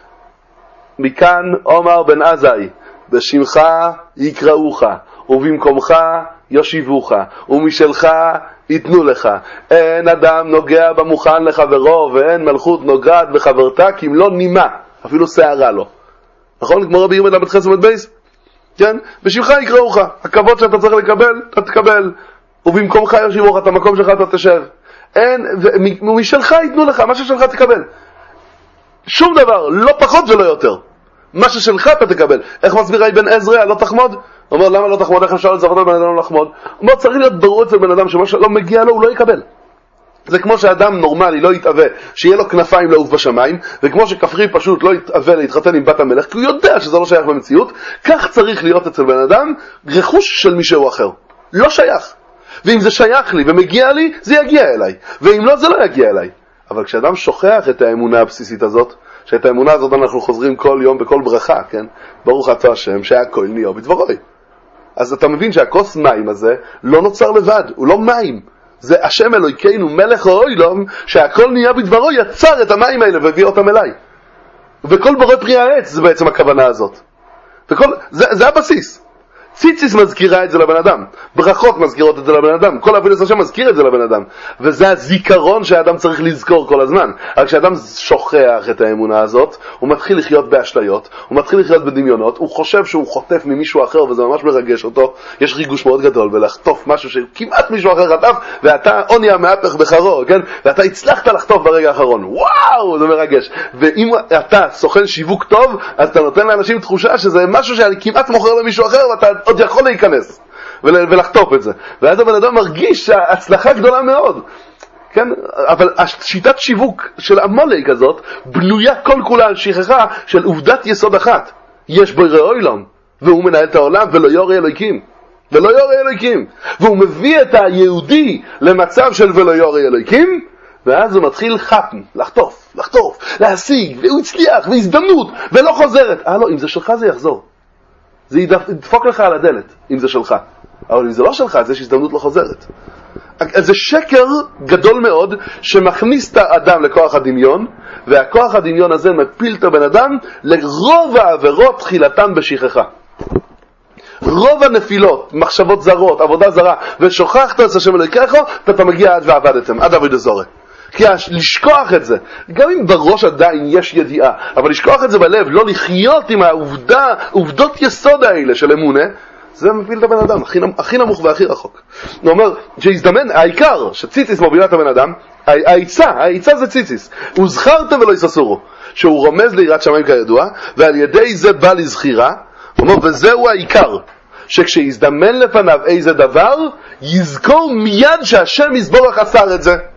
מכאן אומר בן עזאי, בשמך יקראוך, ובמקומך יושיבוך, ומשלך ייתנו לך. אין אדם נוגע במוכן לחברו, ואין מלכות נוגעת בחברתה, כי אם לא נימה, אפילו שערה לו. נכון? כמו רבי יומד לבת חסד בייס? כן? בשמך יקראוך, הכבוד שאתה צריך לקבל, אתה תקבל. ובמקומך יושיבוך, את המקום שלך אתה תשב. אין, ומשלך ייתנו לך, מה ששלך תקבל. שום דבר, לא פחות ולא יותר. מה ששלך אתה תקבל. איך מסביר אבן עזרא, לא תחמוד? הוא אומר, למה לא תחמוד? איך אפשר לזכות על בן אדם לא לחמוד? הוא אומר, צריך להיות ברור אצל בן אדם שמה שלא מגיע לו, הוא לא יקבל. זה כמו שאדם נורמלי לא יתאווה, שיהיה לו כנפיים לעוף בשמיים, וכמו שכפרי פשוט לא יתאווה להתחתן עם בת המלך, כי הוא יודע שזה לא שייך במציאות, כך צריך להיות אצל בן אדם רכוש של מישהו אחר. לא שייך. ואם זה שייך לי ומגיע לי, זה יגיע אליי. ואם לא, זה לא יגיע אליי. אבל כשאדם שוכח את האמונה הבסיסית הזאת, שאת האמונה הזאת אנחנו חוזרים כל יום בכל ברכה, כן? ברוך אתה השם שהכל נהיה בדברוי. אז אתה מבין שהכוס מים הזה לא נוצר לבד, הוא לא מים. זה השם אלוהינו מלך העולם שהכל נהיה בדברו, יצר את המים האלה והביא אותם אליי. וכל בורא פרי העץ זה בעצם הכוונה הזאת. וכל, זה, זה הבסיס. ציציס מזכירה את זה לבן אדם, ברכות מזכירות את זה לבן אדם, כל אבינס השם מזכיר את זה לבן אדם, וזה הזיכרון שהאדם צריך לזכור כל הזמן. אבל כשאדם שוכח את האמונה הזאת, הוא מתחיל לחיות באשליות, הוא מתחיל לחיות בדמיונות, הוא חושב שהוא חוטף ממישהו אחר וזה ממש מרגש אותו. יש ריגוש מאוד גדול בלחטוף משהו שכמעט מישהו אחר חטף, ואתה עוני המהפך בחרו, כן? ואתה הצלחת לחטוף ברגע האחרון. וואו, זה מרגש. ואם אתה סוכן שיווק טוב, אז אתה נותן לאנשים תחושה שזה משהו שאני כמעט מוכר למישהו אחר, ואתה עוד יכול להיכנס ולחטוף את זה. ואז הבן אדם מרגיש שההצלחה גדולה מאוד. כן? אבל השיטת שיווק של המולק הזאת בנויה כל כולה על שכחה של עובדת יסוד אחת. יש בורא עולם, והוא מנהל את העולם, ולא יורא אלוהיקים. ולא יורא אלוהיקים. והוא מביא את היהודי למצב של ולא יורא אלוהיקים, ואז הוא מתחיל חפן, לחטוף, לחטוף, להשיג, והוא הצליח, והזדמנות, ולא חוזרת. אה לא, אם זה שלך זה יחזור. זה ידפוק לך על הדלת, אם זה שלך. אבל אם זה לא שלך, אז יש הזדמנות לא חוזרת. זה שקר גדול מאוד שמכניס את האדם לכוח הדמיון, והכוח הדמיון הזה מפיל את הבן אדם לרוב העבירות תחילתן בשכחה. רוב הנפילות, מחשבות זרות, עבודה זרה, ושוכחת את השם אלוהיך, אתה מגיע עד ועבדתם, עד עבודה זרה. כי לשכוח את זה, גם אם בראש עדיין יש ידיעה, אבל לשכוח את זה בלב, לא לחיות עם העובדה, עובדות יסוד האלה של אמונה, זה מפיל את הבן אדם, הכי, הכי נמוך והכי רחוק. הוא אומר, שהזדמן, העיקר שציציס מובילה את הבן אדם, העיצה, העיצה זה ציציס. וזכרתם ולא יססורו, שהוא רומז ליראת שמיים כידוע, ועל ידי זה בא לזכירה, הוא אומר, וזהו העיקר, שכשיזדמן לפניו איזה דבר, יזכור מיד שהשם יסבורך עשר את זה.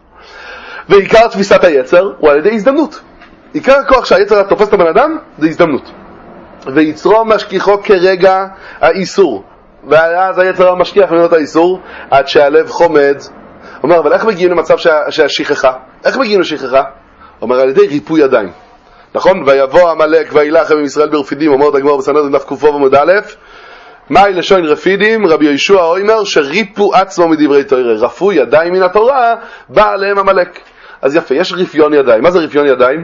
ועיקר תפיסת היצר הוא על ידי הזדמנות. עיקר הכוח שהיצר תופס את הבן אדם, זה הזדמנות. ויצרו משכיחו כרגע האיסור, ואז היצר משכיח ממנו את האיסור עד שהלב חומד. אומר, אבל איך מגיעים למצב שה, שהשכחה? איך מגיעים לשכחה? אומר, על ידי ריפוי ידיים. נכון? ויבוא המלאק וילחם עם ישראל ברפידים, אומר את הגמרא בסנהדרין דף ק"ו עמוד א', מהי לשון רפידים? רבי יהושע אומר שריפו עצמו מדברי תורה, רפו ידיים מן התורה, בא עליהם המלאק. אז יפה, יש רפיון ידיים. מה זה רפיון ידיים?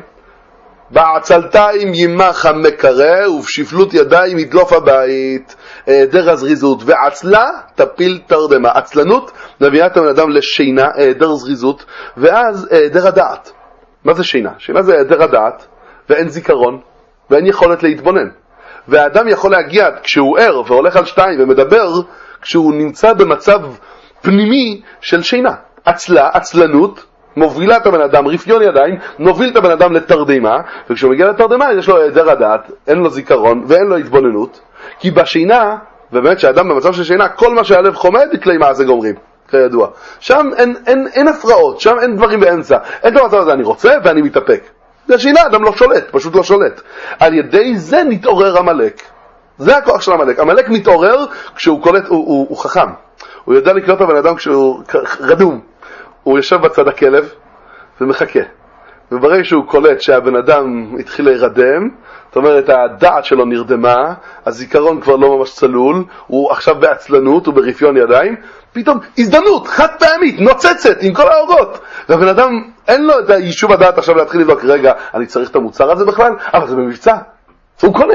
בעצלתיים ימח המקרה ובשפלות ידיים ידלוף הבית. היעדר הזריזות ועצלה תפיל תרדמה. עצלנות מביאה את הבן אדם לשינה, היעדר זריזות, ואז היעדר הדעת. מה זה שינה? שינה זה היעדר הדעת, ואין זיכרון, ואין יכולת להתבונן. והאדם יכול להגיע כשהוא ער והולך על שתיים ומדבר, כשהוא נמצא במצב פנימי של שינה. עצלה, עצלנות, מובילה את הבן אדם, רפיון ידיים, מוביל את הבן אדם לתרדמה, וכשהוא מגיע לתרדמה יש לו היעדר הדעת, אין לו זיכרון ואין לו התבוננות, כי בשינה, ובאמת שהאדם במצב של שינה, כל מה שהלב חומד, כלי מעשה גומרים, כידוע. שם אין, אין, אין הפרעות, שם אין דברים באמצע, אין את המצב הזה, אני רוצה ואני מתאפק. זה שינה, אדם לא שולט, פשוט לא שולט. על ידי זה נתעורר המלאק. זה הכוח של המלאק. המלאק מתעורר כשהוא קולט, הוא, הוא, הוא חכם. הוא יודע לקלוט את הבן אדם כשהוא רדום. הוא יושב בצד הכלב ומחכה. וברגע שהוא קולט שהבן אדם התחיל להירדם, זאת אומרת, הדעת שלו נרדמה, הזיכרון כבר לא ממש צלול, הוא עכשיו בעצלנות, הוא ברפיון ידיים, פתאום הזדמנות, חד פעמית, נוצצת, עם כל האורות. והבן אדם, אין לו את היישוב הדעת עכשיו להתחיל לבדוק, רגע, אני צריך את המוצר הזה בכלל? אבל זה במבצע. הוא קונה.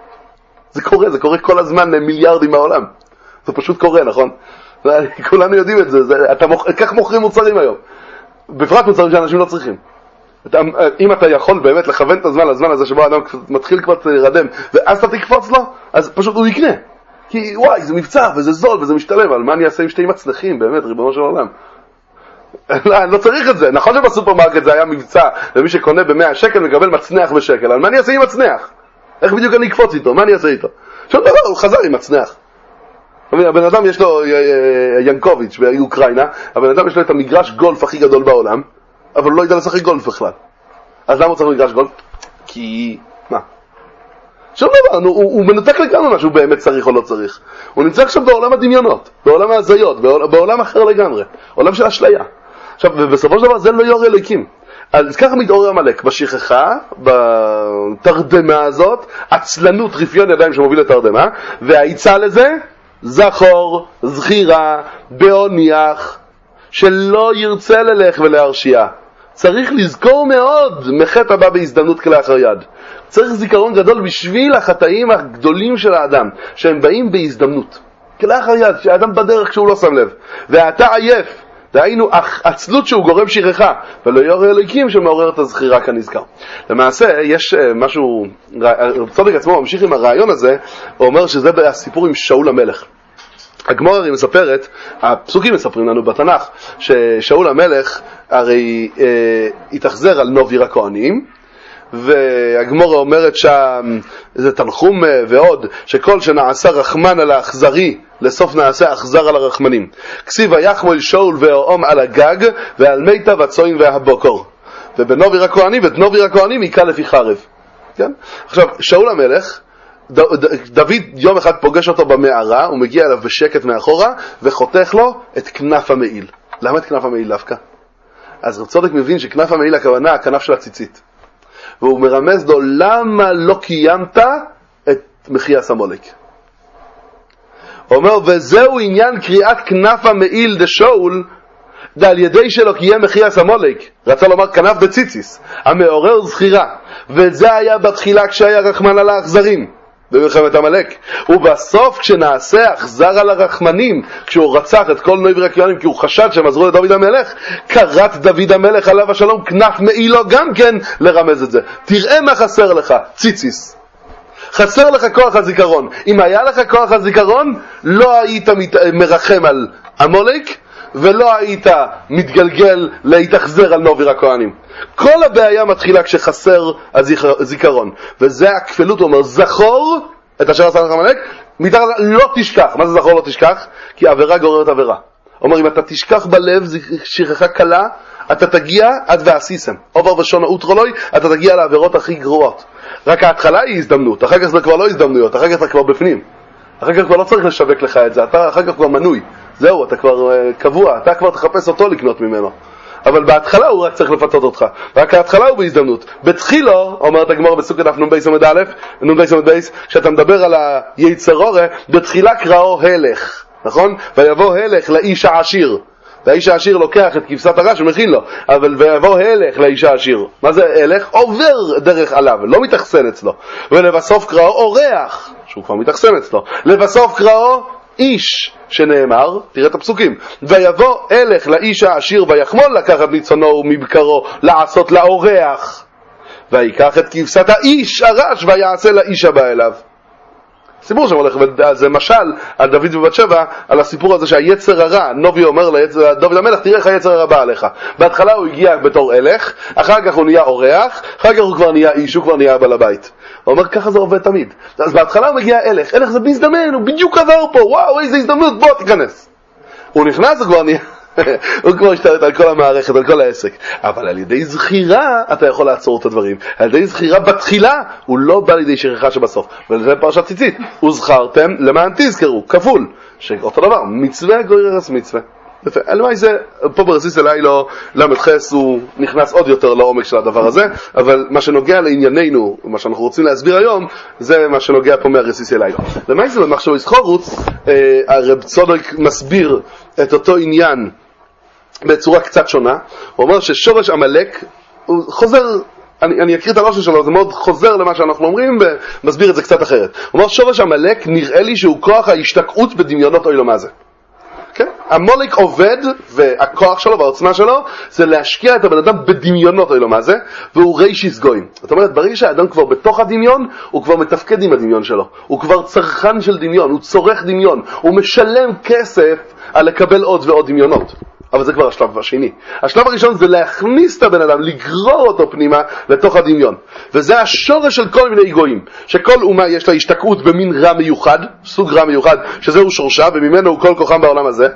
זה קורה, זה קורה כל הזמן למיליארדים מהעולם. זה פשוט קורה, נכון? כולנו יודעים את זה, זה אתה מוכ... כך מוכרים מוצרים היום. בפרט מוצרים שאנשים לא צריכים. אתה, אם אתה יכול באמת לכוון את הזמן לזמן הזה שבו האדם מתחיל כבר להירדם, ואז אתה תקפוץ לו, אז פשוט הוא יקנה. כי וואי, זה מבצע, וזה זול, וזה משתלם, אבל מה אני אעשה עם שתי מצליחים, באמת, ריבונו של עולם? לא, אני לא צריך את זה. נכון שבסופרמרקט זה היה מבצע, ומי שקונה ב-מאה שקל מקבל מצנח בשקל, אבל מה אני אעשה עם מצנח? איך בדיוק אני אקפוץ איתו? מה אני אעשה איתו? שום דבר, הוא חזר עם מצנח. הבן אדם יש לו ינקוביץ' באוקראינה, הבן אדם יש לו את המגרש גולף הכי גדול בעולם, אבל הוא לא ידע לשחק גולף בכלל. אז למה הוא צריך מגרש גולף? כי... מה? שום דבר, הוא, הוא מנתק לגמרי מה שהוא באמת צריך או לא צריך. הוא נמצא עכשיו בעולם הדמיונות, בעולם ההזיות, בעולם, בעולם אחר לגמרי, עולם של אשליה. עכשיו, ובסופו של דבר זה לא יור אלוקים. אז ככה מתעורר המלאק, בשכחה, בתרדמה הזאת, עצלנות, רפיון ידיים שמוביל לתרדמה, והעיצה לזה, זכור, זכירה, בעוניח, שלא ירצה ללך ולהרשיע. צריך לזכור מאוד מחטא הבא בהזדמנות כלאחר יד. צריך זיכרון גדול בשביל החטאים הגדולים של האדם, שהם באים בהזדמנות. כלאחר יד, שהאדם בדרך כשהוא לא שם לב. ואתה עייף, דהיינו עצלות שהוא גורם שכחה, ולא יור אלוקים שמעורר את הזכירה כנזכר. למעשה, יש משהו, רב צודק עצמו ממשיך עם הרעיון הזה, הוא אומר שזה הסיפור עם שאול המלך. הגמרא הרי מספרת, הפסוקים מספרים לנו בתנ"ך, ששאול המלך הרי אה, התאכזר על נוב עיר הכהנים, והגמרא אומרת שם, זה תנחום ועוד, שכל שנעשה רחמן על האכזרי, לסוף נעשה אכזר על הרחמנים. כסיב היחמול שאול והאום על הגג, ועל מיטה והצוין והבוקור. ובנוב עיר הכהנים, ובנוב עיר הכהנים יקע לפי חרב. כן? עכשיו, שאול המלך, ד, ד, דוד יום אחד פוגש אותו במערה, הוא מגיע אליו בשקט מאחורה, וחותך לו את כנף המעיל. למה את כנף המעיל דווקא? אז רב צודק מבין שכנף המעיל הכוונה, הכנף של הציצית. והוא מרמז לו, למה לא קיימת את מחיה סמולק? הוא אומר, וזהו עניין קריאת כנף המעיל דשאול, ועל ידי שלו קיים מחיית עמלק, רצה לומר כנף דציציס, המעורר זכירה, וזה היה בתחילה כשהיה רחמן על האכזרים במלחמת עמלק, ובסוף כשנעשה אכזר על הרחמנים, כשהוא רצח את כל נוי ורקיונים כי הוא חשד שהם עזרו לדוד המלך, קראת דוד המלך עליו השלום כנף מעילו גם כן לרמז את זה. תראה מה חסר לך, ציציס, חסר לך כוח הזיכרון. אם היה לך כוח הזיכרון לא היית מרחם על עמלק ולא היית מתגלגל להתאכזר על נובי הכהנים. כל הבעיה מתחילה כשחסר הזיכרון, וזה הכפלות. הוא אומר זכור את אשר עשה לך עמלק, מתחת לא תשכח. מה זה זכור לא תשכח? כי עבירה גוררת עבירה. הוא אומר אם אתה תשכח בלב שכחה קלה, אתה תגיע עד ועשיסם עובר ושונה אוטרולוי, אתה תגיע לעבירות הכי גרועות. רק ההתחלה היא הזדמנות, אחר כך זה כבר לא הזדמנויות, אחר כך אתה כבר בפנים, אחר כך כבר לא צריך לשווק לך את זה, אתה אחר כך כבר מנוי, זהו, אתה כבר uh, קבוע, אתה כבר תחפש אותו לקנות ממנו. אבל בהתחלה הוא רק צריך לפצות אותך, רק ההתחלה הוא בהזדמנות. בתחילו, אומרת הגמרא בסוכה דף נון בייס עמוד א', נון בייס עמוד בייס, כשאתה מדבר על היצרורה, בתחילה קראו הלך, נכון? ויבוא הלך לאיש העשיר, והאיש העשיר לוקח את כבשת הרש ומכין לו, אבל ויבוא הלך לאיש העשיר. מה זה הלך? עובר דרך עליו, לא מתחסן אצלו. ולבסוף קראו אורח, שהוא כבר מתחסן אצלו. לבסוף קראו איש, שנאמר, תראה את הפסוקים, ויבוא הלך לאיש העשיר ויחמול לקחת מצונו ומבקרו לעשות לאורח, ויקח את כבשת האיש הרש ויעשה לאיש הבא אליו. סיפור שם הולך, וזה משל על דוד ובת שבע, על הסיפור הזה שהיצר הרע, נובי אומר לדוד המלך, תראה איך היצר הרע בא עליך. בהתחלה הוא הגיע בתור הלך, אחר כך הוא נהיה אורח, אחר כך הוא כבר נהיה איש, הוא כבר נהיה בעל הבית. הוא אומר, ככה זה עובד תמיד. אז בהתחלה הוא מגיע הלך, הלך זה בהזדמן, הוא בדיוק עבר פה, וואו, איזה הזדמנות, בוא תיכנס. הוא נכנס, הוא כבר נהיה, הוא כבר השתלט על כל המערכת, על כל העסק. אבל על ידי זכירה אתה יכול לעצור את הדברים. על ידי זכירה בתחילה הוא לא בא לידי שכחה שבסוף. ולזה פרשת ציצית, וזכרתם למען תזכרו, כפול, שאותו דבר, מצווה גוררס מצווה. יפה, אלוהי זה, פה ברסיס אליי לא למתחס, הוא נכנס עוד יותר לעומק של הדבר הזה, אבל מה שנוגע לענייננו, מה שאנחנו רוצים להסביר היום, זה מה שנוגע פה מהרסיס אליי. למה זה במחשב יזכורוץ, הרב צודק מסביר את אותו עניין בצורה קצת שונה. הוא אומר ששורש עמלק, הוא חוזר, אני, אני אקריא את הראש שלו, זה מאוד חוזר למה שאנחנו אומרים, ומסביר את זה קצת אחרת. הוא אומר שורש עמלק נראה לי שהוא כוח ההשתקעות בדמיונות אוי לו מה זה. כן? עמלק עובד, והכוח שלו והעוצמה שלו זה להשקיע את הבן אדם בדמיונות אוי לו מה זה, והוא רישיס גויים. זאת אומרת, ברגע שהאדם כבר בתוך הדמיון, הוא כבר מתפקד עם הדמיון שלו, הוא כבר צרכן של דמיון, הוא צורך דמיון, הוא משלם כסף על לקבל עוד ועוד דמיונות. אבל זה כבר השלב השני. השלב הראשון זה להכניס את הבן אדם, לגרור אותו פנימה לתוך הדמיון. וזה השורש של כל מיני גויים. שכל אומה יש לה השתקעות במין רע מיוחד, סוג רע מיוחד, שזהו שורשה, וממנו הוא כל כוחם בעולם הזה.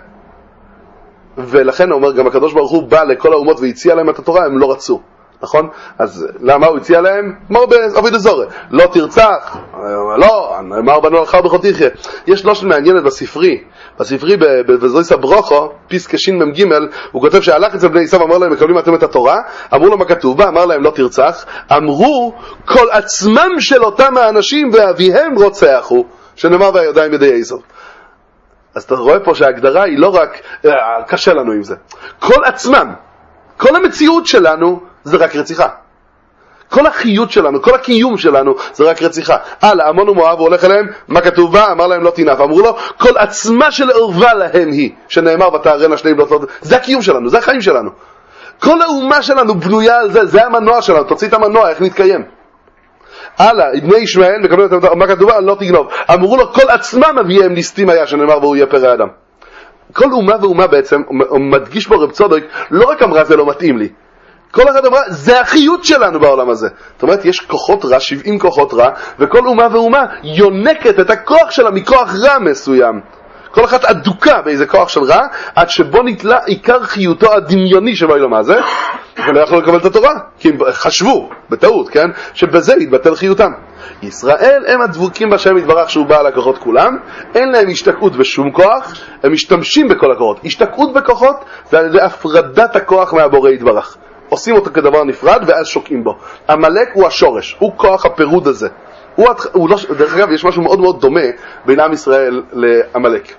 ולכן אומר גם הקדוש ברוך הוא בא לכל האומות והציע להם את התורה, הם לא רצו. נכון? אז למה הוא הציע להם? אמר בעבודה זרה, לא תרצח, לא, אמר בנו אחר בכל תחיה. יש לא מעניינת בספרי, בספרי בזריס הברוכו, פיסקה שין מם גימל, הוא כותב שהלך אצל בני עשיו, אמר להם, מקבלים אתם את התורה, אמרו לו מה כתוב בה, אמר להם לא תרצח, אמרו כל עצמם של אותם האנשים ואביהם רוצחו, שנאמר והידיים ידי עשיו. אז אתה רואה פה שההגדרה היא לא רק, קשה לנו עם זה, כל עצמם, כל המציאות שלנו זה רק רציחה. כל החיות שלנו, כל הקיום שלנו זה רק רציחה. הלאה, עמון ומואב, הוא הולך אליהם, מה כתוב בה? אמר להם לא תינף. אמרו לו, כל עצמה של ערווה להם היא, שנאמר ותערנה שני בנות לא... זה הקיום שלנו, זה החיים שלנו. כל האומה שלנו בנויה על זה, זה המנוע שלנו, תוציא את המנוע, איך נתקיים. הלאה, בני ישמעאל, מקבלים את מה כתוב בה? לא תגנוב. אמרו לו, כל עצמם אביהם ליסטים היה, שנאמר והוא יהיה פרא אדם. כל אומה ואומה בעצם, מדגיש בו רב צודק, לא רק אמרה זה לא מתאים לי. כל אחד אמרה, זה החיות שלנו בעולם הזה. זאת אומרת, יש כוחות רע, שבעים כוחות רע, וכל אומה ואומה יונקת את הכוח שלה מכוח רע מסוים. כל אחת עדוקה באיזה כוח של רע, עד שבו נתלה עיקר חיותו הדמיוני שבו לא מה זה, ולא יכלו לקבל את התורה, כי הם חשבו, בטעות, כן, שבזה יתבטל חיותם. ישראל הם הדבוקים בשם יתברך שהוא בא על הכוחות כולם, אין להם השתקעות בשום כוח, הם משתמשים בכל הכוחות. השתקעות בכוחות זה על ידי הפרדת הכוח מהבורא יתברך. עושים אותו כדבר נפרד ואז שוקעים בו. עמלק הוא השורש, הוא כוח הפירוד הזה. הוא, הוא לא, דרך אגב, יש משהו מאוד מאוד דומה בין עם ישראל לעמלק.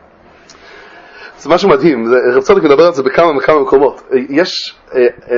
זה משהו מדהים, זה, רב צודק מדבר על זה בכמה וכמה מקומות. יש, אה, אה,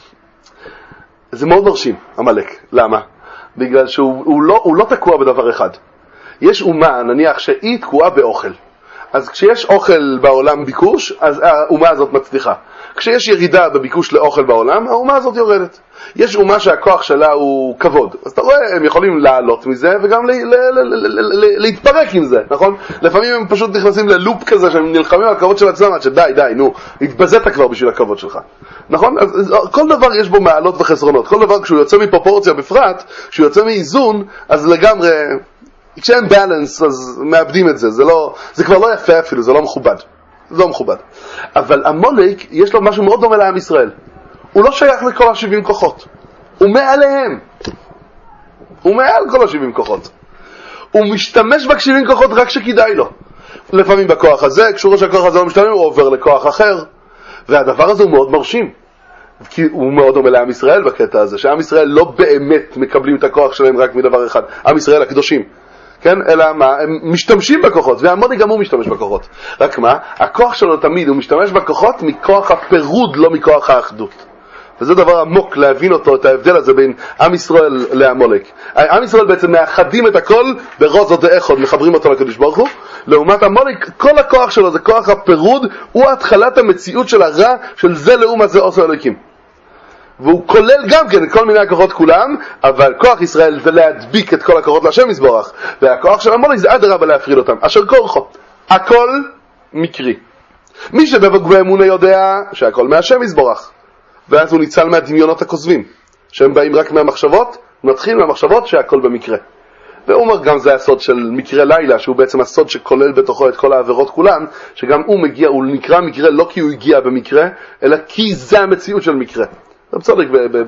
זה מאוד מרשים, עמלק. למה? בגלל שהוא הוא לא, הוא לא תקוע בדבר אחד. יש אומה, נניח, שהיא תקועה באוכל. אז כשיש אוכל בעולם ביקוש, אז האומה הזאת מצליחה. כשיש ירידה בביקוש לאוכל בעולם, האומה הזאת יורדת. יש אומה שהכוח שלה הוא כבוד. אז אתה רואה, הם יכולים לעלות מזה וגם ל- ל- ל- ל- ל- להתפרק עם זה, נכון? לפעמים הם פשוט נכנסים ללופ כזה שהם נלחמים על הכבוד של עצמם, עד שדי, די, נו, התבזת כבר בשביל הכבוד שלך. נכון? אז, אז כל דבר יש בו מעלות וחסרונות. כל דבר כשהוא יוצא מפרופורציה בפרט, כשהוא יוצא מאיזון, אז לגמרי, כשאין בלנס, אז מאבדים את זה. זה לא, זה כבר לא יפה אפילו, זה לא מכובד. זה לא מכובד. אבל עמלק, יש לו משהו מאוד דומה לעם ישראל. הוא לא שייך לכל השבעים כוחות. הוא מעליהם. הוא מעל כל השבעים כוחות. הוא משתמש בכשבעים כוחות רק שכדאי לו. לפעמים בכוח הזה, כשהוא רואה שהכוח הזה לא משתמש, הוא עובר לכוח אחר. והדבר הזה הוא מאוד מרשים. כי הוא מאוד דומה לעם ישראל בקטע הזה, שעם ישראל לא באמת מקבלים את הכוח שלהם רק מדבר אחד. עם ישראל הקדושים. כן? אלא מה? הם משתמשים בכוחות, והעמלק גם הוא משתמש בכוחות. רק מה? הכוח שלו תמיד הוא משתמש בכוחות מכוח הפירוד, לא מכוח האחדות. וזה דבר עמוק להבין אותו, את ההבדל הזה בין עם ישראל לעמלק. עם ישראל בעצם מאחדים את הכל ברוז עוד האחד, מחברים אותו לקדוש ברוך הוא. לעומת עמלק, כל הכוח שלו זה כוח הפירוד, הוא התחלת המציאות של הרע, של זה לאום הזה עושה אלוקים. והוא כולל גם כן את כל מיני הכוחות כולם, אבל כוח ישראל זה להדביק את כל הכוחות להשם יזברך, והכוח של עמלק זה אדרבה להפריד אותם. אשר כורחו, הכל מקרי. מי שדבק באמונה יודע שהכל מהשם יזברך, ואז הוא ניצל מהדמיונות הכוזבים, שהם באים רק מהמחשבות, נתחיל מהמחשבות שהכל במקרה. והוא אומר גם זה הסוד של מקרה לילה, שהוא בעצם הסוד שכולל בתוכו את כל העבירות כולן, שגם הוא מגיע, הוא נקרא מקרה לא כי הוא הגיע במקרה, אלא כי זה המציאות של מקרה. רב צודק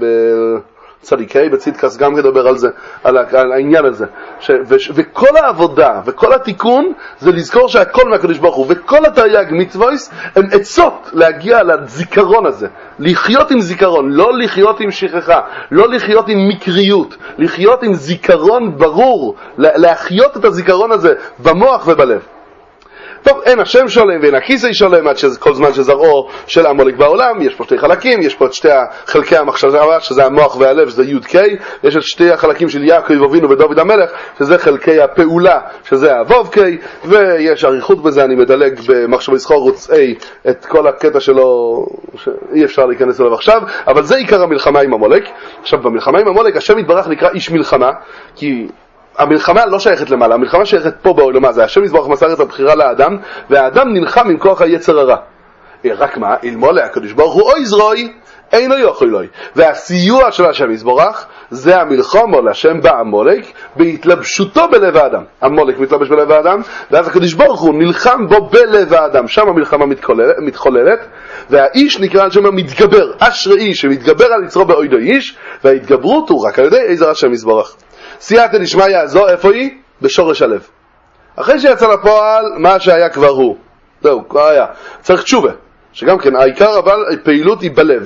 בצדיקי, בצדקס גם מדבר על זה, על, על העניין הזה. ש, ו, וכל העבודה וכל התיקון זה לזכור שהכל מהקדוש ברוך הוא, וכל התרי"ג מצוות הם עצות להגיע לזיכרון הזה, לחיות עם זיכרון, לא לחיות עם שכחה, לא לחיות עם מקריות, לחיות עם זיכרון ברור, להחיות את הזיכרון הזה במוח ובלב. טוב, אין השם שלם ואין הכיסא שלם עד כל זמן שזרעו של עמלק בעולם. יש פה שתי חלקים, יש פה את שתי חלקי המחשבה שזה המוח והלב, שזה י' ק', יש את שתי החלקים של יעקב אבינו ודוד המלך, שזה חלקי הפעולה, שזה הו' ק', ויש אריכות בזה, אני מדלג במחשב ישחורוץ A את כל הקטע שלו שאי אפשר להיכנס אליו עכשיו, אבל זה עיקר המלחמה עם עמלק. עכשיו במלחמה עם עמלק השם יתברך נקרא איש מלחמה, כי המלחמה לא שייכת למעלה, המלחמה שייכת פה בעולמה, זה השם יזברך מסר את הבחירה לאדם, והאדם נלחם עם כוח היצר הרע. רק מה? אלמלא הקדוש ברוך הוא אוי זרוי, אינו יכול לוי. והסיוע של השם יזברך זה המלחמה להשם בעמלק, בהתלבשותו בלב האדם. עמלק מתלבש בלב האדם, ואז הקדוש ברוך הוא נלחם בו בלב האדם. שם המלחמה מתחוללת, מתחוללת והאיש נקרא על שם המתגבר, אשרי איש שמתגבר על יצרו באוידו איש, וההתגברות הוא רק על ידי עזר השם יזברך. סייעתא דשמיא הזו, איפה היא? בשורש הלב. אחרי שיצא לפועל, מה שהיה כבר הוא. זהו, כבר היה. צריך תשובה. שגם כן, העיקר אבל, הפעילות היא בלב.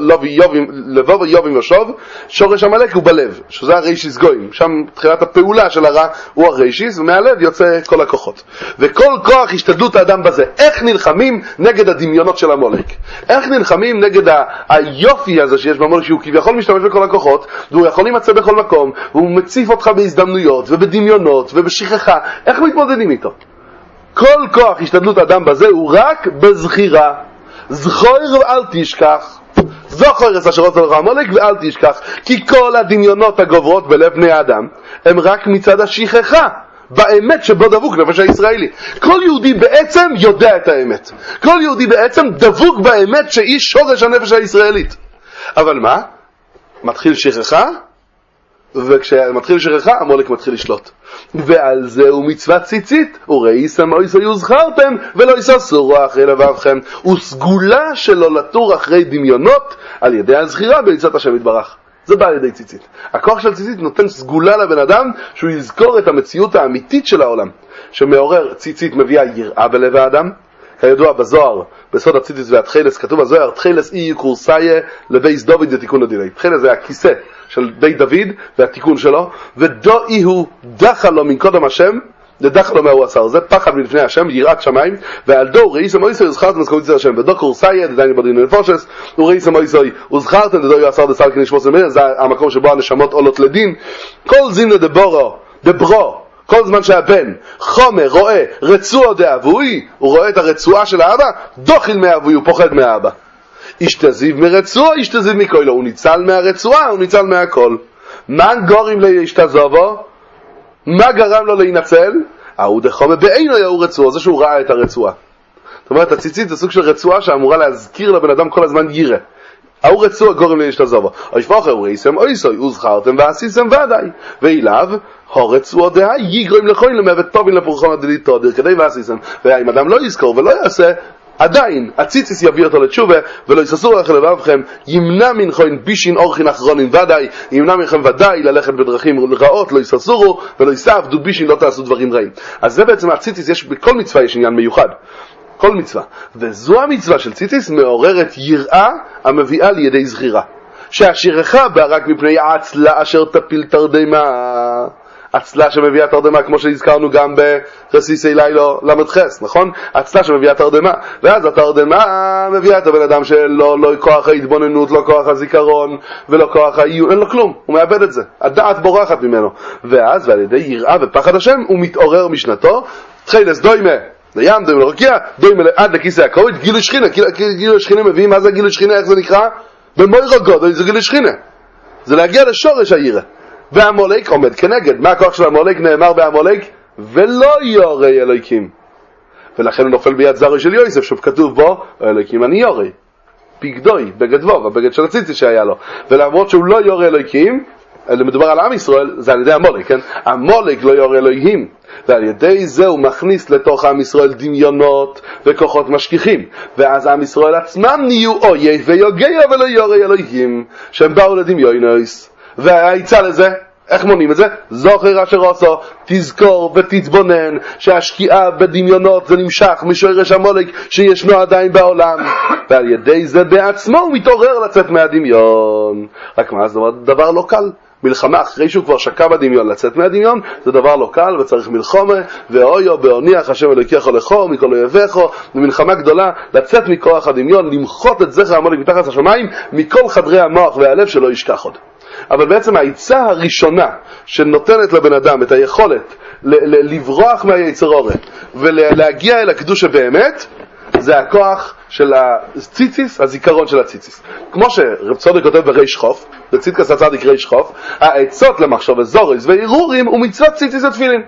לבוב יובים ושוב, שורש עמלק הוא בלב, שזה הריישיס גויים. שם תחילת הפעולה של הרע הוא הריישיס, ומהלב יוצא כל הכוחות. וכל כוח השתדלות האדם בזה. איך נלחמים נגד הדמיונות של עמלק? איך נלחמים נגד ה- היופי הזה שיש בעמלק, שהוא כביכול משתמש בכל הכוחות, והוא יכול להימצא בכל מקום, והוא מציף אותך בהזדמנויות, ובדמיונות, ובשכחה. איך מתמודדים איתו? כל כוח השתדלות האדם בזה הוא רק בזכירה. זכור ואל תשכח. זכור את אשר עושה לך עמלק ואל תשכח. כי כל הדמיונות הגוברות בלב בני האדם הם רק מצד השכחה באמת שבו דבוק נפש הישראלי. כל יהודי בעצם יודע את האמת. כל יהודי בעצם דבוק באמת שהיא שורש הנפש הישראלית. אבל מה? מתחיל שכחה, וכשמתחיל שכחה, עמלק מתחיל לשלוט. ועל זה הוא מצוות ציצית, וראיסא מאיסא יוזכרתם ולא יססורו אחרי לבבכם. הוא סגולה שלא לטור אחרי דמיונות על ידי הזכירה בעצת השם יתברך. זה בא על ידי ציצית. הכוח של ציצית נותן סגולה לבן אדם שהוא יזכור את המציאות האמיתית של העולם, שמעורר. ציצית מביאה יראה בלב האדם, כידוע בזוהר, בסוד הציציס והתחילס, כתוב בזוהר, תחילס אי קורסאיה לבייס דוד ותיקון הדיני. תחילס זה הכיסא של בית דוד והתיקון שלו, ודאי הוא דחה לו מקודם השם, לדח לו מה הוא עשה, זה פחד מלפני השם, יראת שמיים, ועל דו ראיסם אויסוי וזכרתם אז קומיצר השם, ודו קורסאיה, דדייני בדינו לפושס, וראיסם אויסוי וזכרתם, דדו יועשר דסל כנשמוס למין, זה המקום שבו הנשמות עולות לדין, כל זימנה דבורו, דברו, כל זמן שהבן חומר רואה רצוע דאבוי, הוא רואה את הרצועה של האבא, דוחיל מאבוי, הוא פוחד מהאבא. ישתזיב מרצוע, ישתזיב מכוילו, הוא ניצל מהרצועה, הוא ניצל מהכל. מה גורם להשתזובו? מה גרם לו להינצל? ההוא דחומר בעינו הוא רצוע, זה שהוא ראה את הרצועה. זאת אומרת, הציצית זה סוג של רצועה שאמורה להזכיר לבן אדם כל הזמן יירה. ההוא רצוע גורם להשתזובו. אוי שפוחר, הוא ראיסם אויסוי, וזכרתם ועשיסם ודאי. ואילב, הרצוע דהי יגרום לכוי למוות טובין לפורחון הדליתו, דרכדי ועשיסם. ואם אדם לא יזכור ולא יעשה, עדיין, הציציס יביא אותו לתשובה, ולא יססור לכם לבבכם, ימנע מנכוין בישין אורחין אחרונים ודאי, ימנע מכם ודאי ללכת בדרכים רעות, לא יססורו, ולא יסעבדו בישין, לא תעשו דברים רעים. אז זה בעצם הציציס, יש בכל מצווה יש עניין מיוחד. כל מצווה. וזו המצווה של ציציס מעוררת יראה המביאה לידי זכירה. שהשירכה בא רק מפני העצלה אשר תפיל תרדמה. עצלה שמביאה תרדמה, כמו שהזכרנו גם ברסיסי לילו למדחס, נכון? עצלה שמביאה תרדמה, ואז התרדמה מביאה את הבן אדם שלא לא כוח ההתבוננות, לא כוח הזיכרון ולא כוח העיון, אין לו כלום, הוא מאבד את זה, הדעת בורחת ממנו, ואז ועל ידי יראה ופחד השם הוא מתעורר משנתו, תחילס דוימה לים, דוימה לרקיע, דוימה עד לכיסא הכהן, גילוי שכינה, גילוי שכינה מביאים, מה זה גילוי שכינה, איך זה נקרא? במוירו גודל זה גילוי שכינה, זה להגיע לשורש היראה. והמולק עומד כנגד. מה הכוח של המולק? נאמר בהמולק ולא יורא אלוהיקים, ולכן הוא נופל ביד זרעי של יוסף, שוב כתוב בו אלוהיקים אני יורא בגדוי, בגד ווב, הבגד של הציצי שהיה לו, ולמרות שהוא לא יורא אלוהיקים, מדובר על עם ישראל, זה על ידי המולק, כן? המולק לא יורא אלוהים, ועל ידי זה הוא מכניס לתוך עם ישראל דמיונות וכוחות משכיחים, ואז עם ישראל עצמם נהיו אויב ויוגע ולא יורא אלוהים, שהם באו לדמיונוס. והעיצה לזה, איך מונים את זה? זוכר אשר עושו, תזכור ותתבונן שהשקיעה בדמיונות זה נמשך משורש המולק שישנו עדיין בעולם, ועל ידי זה בעצמו הוא מתעורר לצאת מהדמיון. רק מה, זה דבר לא קל. מלחמה אחרי שהוא כבר שקע בדמיון לצאת מהדמיון זה דבר לא קל, וצריך מלחמה, ואויו בהוניח השם אלוקיך לכו מכל אויביך, ומלחמה גדולה לצאת מכוח הדמיון, למחות את זכר המולק מתחת השמיים מכל חדרי המוח והלב שלא ישכח עוד. אבל בעצם העיצה הראשונה שנותנת לבן אדם את היכולת ל- ל- לברוח מהיצר אורה ולהגיע אל הקדוש באמת, זה הכוח של הציציס, הזיכרון של הציציס. כמו שרב צודק כותב בריש חוף, בצדקת הצדיק ריש חוף, העצות למחשב זורס וערעורים ומצוות ציציס ותפילין.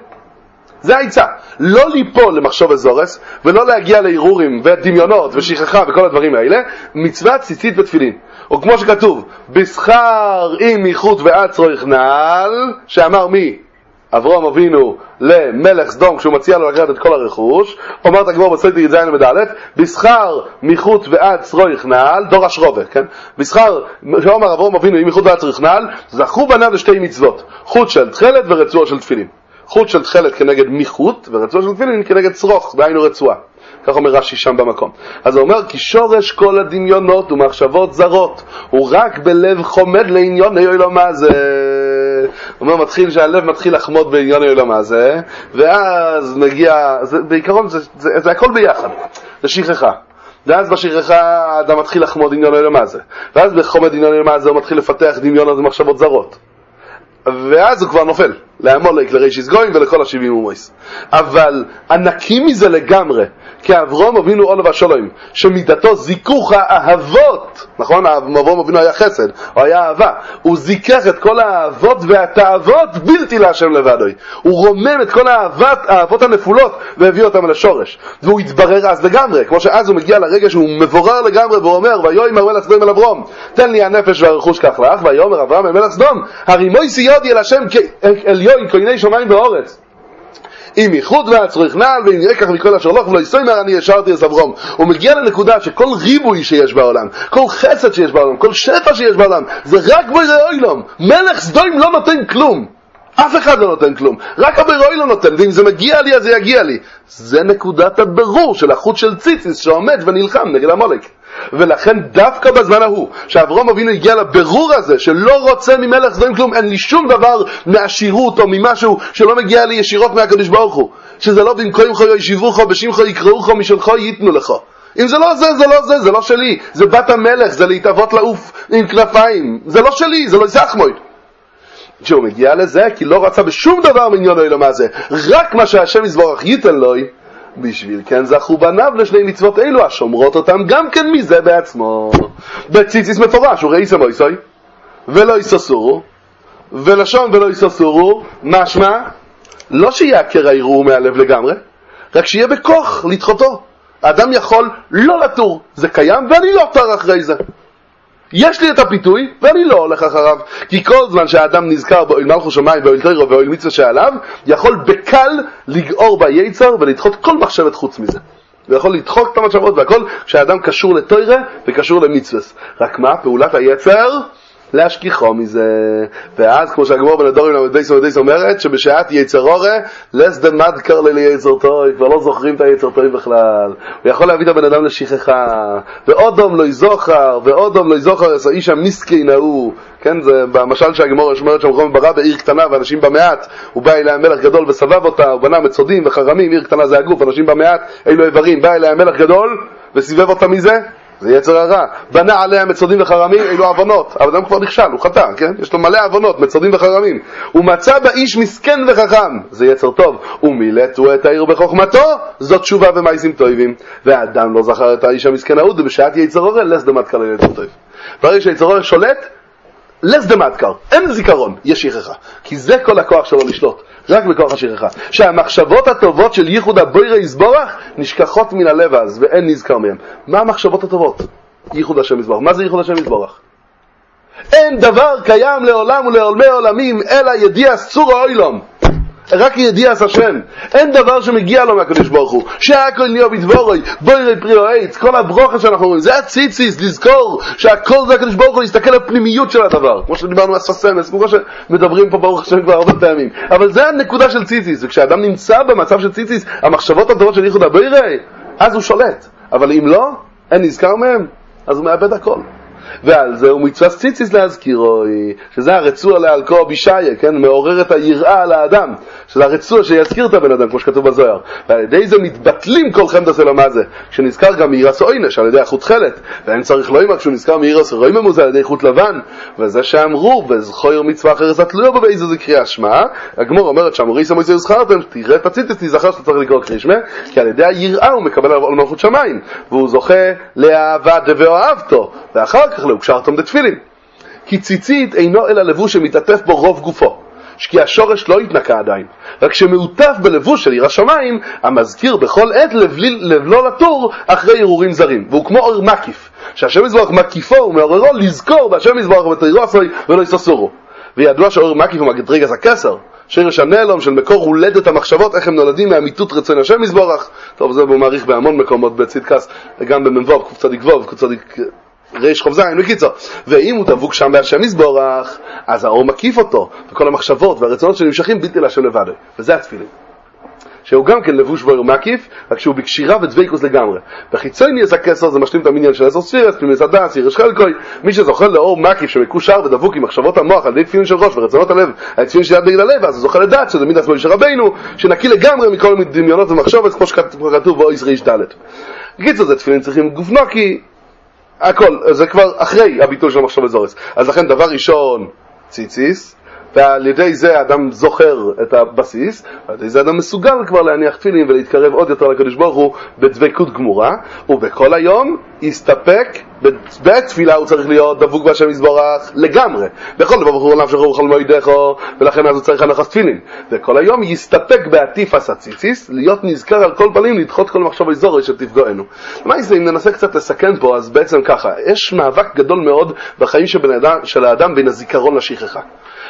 זה העיצה, לא ליפול למחשב זורס ולא להגיע לערעורים ודמיונות ושכחה וכל הדברים האלה, מצוות ציצית ותפילין. או כמו שכתוב, בשכר עם איכות ועצרו יכנל, שאמר מי? אברהם אבינו למלך סדום כשהוא מציע לו לקחת את כל הרכוש, אומרת הגמור בסייטי י"ז מדלת, בשכר מיכות ועצרו יכנל, דור אשרובה, כן? בשכר, שאומר אברהם אבינו עם איכות ועצרו יכנל, זכו בניו לשתי מצוות, חוט של תחלת ורצוע של תפילין. חוט של תחלת כנגד מיכות, ורצוע של תפילין כנגד צרוך, דהיינו רצועה. כך אומר רש"י שם במקום. אז הוא אומר, כי שורש כל הדמיונות ומחשבות זרות, הוא רק בלב חומד לעניון העולם הזה. הוא אומר, מתחיל שהלב מתחיל לחמוד בעניון העולם הזה, ואז מגיע, זה, בעיקרון זה, זה, זה הכל ביחד, זה שכחה. ואז בשכחה האדם מתחיל לחמוד עניון העולם הזה. ואז בחומד עניון העולם הזה הוא מתחיל לפתח דמיונות ומחשבות זרות. ואז הוא כבר נופל להמולק, לרישיס גויים ולכל השבעים ומויס. אבל ענקים מזה לגמרי, כי אברהם אבינו עולו והשלום, שמידתו זיכוך האהבות, נכון? אברהם אבינו היה חסד, הוא היה אהבה, הוא זיכך את כל האהבות והתאוות בלתי להשם לבדוי. הוא רומם את כל האהבות, האהבות הנפולות והביא אותם לשורש. והוא התברר אז לגמרי, כמו שאז הוא מגיע לרגע שהוא מבורר לגמרי, והוא אומר, ויאמר מלך סדום אל אברהם, תן לי הנפש והרכוש כך לך, ויאמר אברהם אל מלך סדום, הרימוי סיודי אל השם עליון כהני שמיים ואורץ. אם ייחוד ועצרו יכנל ואם יראה כך מכל אשר לך ולא יסוימר אני ישרתי את אברהם. הוא מגיע לנקודה שכל ריבוי שיש בעולם, כל חסד שיש בעולם, כל שפע שיש בעולם, זה רק בורא עולם. מלך סדום לא נותן כלום, אף אחד לא נותן כלום, רק הבורא לא נותן, ואם זה מגיע לי אז זה יגיע לי. זה נקודת הבירור של החוט של ציציס שעומד ונלחם נגד המולק. ולכן דווקא בזמן ההוא שאברהם אבינו הגיע לבירור הזה שלא רוצה ממלך זרים כלום, אין לי שום דבר מעשירות או ממשהו שלא מגיע לי ישירות מהקדוש ברוך הוא, שזה לא במקום חו ישיבוך בשמך יקראוך משלך ייתנו לך. אם זה לא זה, זה לא זה, זה לא שלי, זה בת המלך, זה להתאבות לעוף עם כנפיים, זה לא שלי, זה לא יסחמוי. כשהוא מגיע לזה, כי לא רצה בשום דבר מעניין אלו מה זה, רק מה שהשם יזברך ייתן לו, בשביל כן זכו בניו לשני מצוות אלו, השומרות אותם גם כן מזה בעצמו. בציציס מפורש, הוא ראי סמויסוי, ולא יססורו, ולשון ולא יססורו, משמע, לא שיעקר הערעור מהלב לגמרי, רק שיהיה בכוח לדחותו. האדם יכול לא לטור, זה קיים ואני לא טר אחרי זה. יש לי את הפיתוי ואני לא הולך אחריו, כי כל זמן שהאדם נזכר באוהל מלכות שמיים ואוהל תורה ואוהל מצווה שעליו, יכול בקל לגעור ביצר ולדחות כל מחשבת חוץ מזה. הוא יכול לדחוק את המחשבות והכל כשהאדם קשור לתורה וקשור למצווה. רק מה? פעולת היצר להשכיחו מזה. ואז כמו שהגמור בנדורים למדייס ומדייס אומרת שבשעת יצר אורה לס דמדקר ליצר טוי, כבר לא זוכרים את היצר טוי בכלל. הוא יכול להביא את הבן אדם לשכחה, ועודום לא יזוכר ועודום לא יזוכר את האיש המסכן ההוא. כן, זה במשל שהגמור אומרת שמקום ברא בעיר קטנה ואנשים במעט, הוא בא אליה מלך גדול וסבב אותה, הוא בנה מצודים וחרמים, עיר קטנה זה הגוף, אנשים במעט אלו איברים, בא אליה מלך גדול וסיבב אותה מזה, זה יצר הרע. בנה עליה מצודים וחרמים, אלו עוונות. האדם כבר נכשל, הוא חטא, כן? יש לו מלא עוונות, מצודים וחרמים. הוא מצא באיש מסכן וחכם, זה יצר טוב. ומילאתו את העיר בחוכמתו, זאת תשובה ומעשים טובים. והאדם לא זכר את האיש המסכן ההוא, ובשעת יצר אורה, לס דמדקר ליצר טוב. ברגע שיצר אורה שולט, לס דמדקר, אין זיכרון, יש שכחה. כי זה כל הכוח שלו לשלוט. רק בכוח השכחה. שהמחשבות הטובות של ייחוד הבורא יזברך נשכחות מן הלב אז, ואין נזכר מהם. מה המחשבות הטובות? ייחוד השם יזברך. מה זה ייחוד השם יזברך? אין דבר קיים לעולם ולעולמי עולמים, אלא ידיע סור האוילום. רק ידיע השם. אין דבר שמגיע לו מהקדוש ברוך הוא. שהכל נהיה בדבורוי, בוירי פרי העץ, כל הברוכה שאנחנו רואים, זה הציציס, לזכור שהכל זה הקדוש ברוך הוא, להסתכל על הפנימיות של הדבר. כמו שדיברנו מהספסמס, כמו שמדברים פה ברוך השם כבר הרבה פעמים. אבל זה הנקודה של ציציס, וכשאדם נמצא במצב של ציציס, המחשבות הטובות של ייחוד הבוירי, אז הוא שולט. אבל אם לא, אין נזכר מהם, אז הוא מאבד הכל. ועל זה הוא מצווה ציציס להזכירו, שזה הרצוע לאלקו בישיה, כן? מעורר את היראה על האדם, שזה הרצוע שיזכיר את הבן אדם, כמו שכתוב בזוהר. ועל ידי זה מתבטלים כל חמדס אלו מה זה, כשנזכר גם מאירס עונש על ידי החוט חלת, ואין צריך לא אימא כשהוא נזכר מאירס רואים ממוזה על ידי חוט לבן, וזה שאמרו וזכויר מצווה אחרת התלויה בו באיזו זה קריאה שמה. הגמור אומרת שאמרי סמויסי יזכרתם, תראה את הציציס, תזכר שאתה צריך לקרוא קרישמה, כי על ידי היראה הוא מקבל על מלכות שמיים, והוא זוכה לאהבה דבאוהבתו, ואחר כך להוקשרתם דתפילין. כי ציצית אינו אלא לבוש שמתעטף בו רוב גופו, שכי השורש לא התנקה עדיין, רק שמעוטף בלבוש של עיר השמיים, המזכיר בכל עת לבלו לטור אחרי ערעורים זרים, והוא כמו אור מקיף, שהשם יזברך מקיפו ומעוררו לזכור בהשם יזברך ותרירו עשוי ולא יססורו. וידוע שאור מקיף הוא מדרגת הכסר, שרש הנעלום של מקור הולדת המחשבות, איך הם נולדים מאמיתות רצון השם יזברך. טוב, זה הוא מעריך בהמון מקומות בצדקס, גם במנבוב, קוף צדיק ווב, קוף צדיק ריש חוב זין, בקיצור. ואם הוא דבוק שם בהשם יזברך, אז האור מקיף אותו, וכל המחשבות והרצונות שנמשכים בלתי להשם לבד. וזה התפילין. שהוא גם כן לבוש ואור מקיף, רק שהוא בקשירה ודבקות לגמרי. בחיצון יזע כסר זה משלים את המניין של עשר ספירס, פנימי הדס, ירש חלקוי. מי שזוכה לאור מקיף שמקושר ודבוק עם מחשבות המוח על ידי תפילין של ראש ורצונות הלב, התפילין של יד נגד הלב, אז הוא זוכה לדעת שזה מידס מוישה רבינו, שנקי לגמרי מכל דמיונות ומחשבות, כמו שכתוב באויס ריש דלת. בקיצור, זה תפילין צריכים גוף נקי, הכל, זה כבר אחרי הביטול של המחשבת זורס. אז לכן דבר ראשון, ציציס, ועל ידי זה האדם זוכר את הבסיס, ועל ידי זה האדם מסוגל כבר להניח תפילין ולהתקרב עוד יותר לקדוש ברוך הוא בדבקות גמורה, ובכל היום יסתפק, בתפילה הוא צריך להיות דבוק בהשם יזברך לגמרי, בכל דבר בחור עולם שחור בכל מועידךו, ולכן אז הוא צריך להנחס תפילין, וכל היום יסתפק בעטיפס הציציס, להיות נזכר על כל פנים, לדחות כל מחשב זורש שתפגוענו. מה זה, אם ננסה קצת לסכן פה, אז בעצם ככה, יש מאבק גדול מאוד בחיים של האדם בין הזיכרון לשכחה.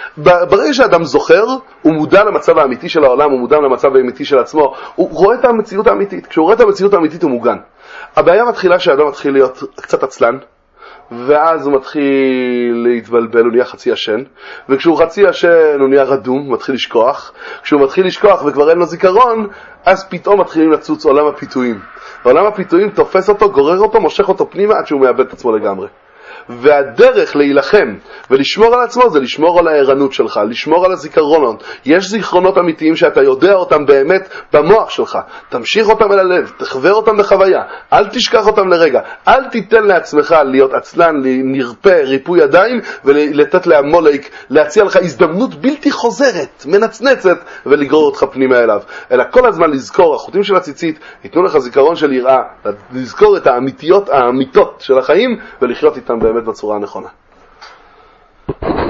ברגע שהאדם זוכר, הוא מודע למצב האמיתי של העולם, הוא מודע למצב האמיתי של עצמו, הוא רואה את המציאות האמיתית. כשהוא רואה את המציאות האמיתית הוא מוגן. הבעיה מתחילה שהאדם מתחיל להיות קצת עצלן, ואז הוא מתחיל להתבלבל, הוא נהיה חצי ישן, וכשהוא חצי ישן הוא נהיה רדום, הוא מתחיל לשכוח, כשהוא מתחיל לשכוח וכבר אין לו זיכרון, אז פתאום מתחילים לצוץ עולם הפיתויים. ועולם הפיתויים תופס אותו, גורר אותו, מושך אותו פנימה עד שהוא מאבד את עצמו לגמרי. והדרך להילחם ולשמור על עצמו זה לשמור על הערנות שלך, לשמור על הזיכרונות. יש זיכרונות אמיתיים שאתה יודע אותם באמת במוח שלך, תמשיך אותם אל הלב, תחבר אותם בחוויה, אל תשכח אותם לרגע, אל תיתן לעצמך להיות עצלן, נרפה, ריפוי ידיים ולתת להמולק להציע לך הזדמנות בלתי חוזרת, מנצנצת, ולגרור אותך פנימה אליו. אלא כל הזמן לזכור, החוטים של הציצית ייתנו לך זיכרון של יראה, לזכור את האמיתיות, האמיתות של החיים ולחיות איתם באמת בצורה הנכונה.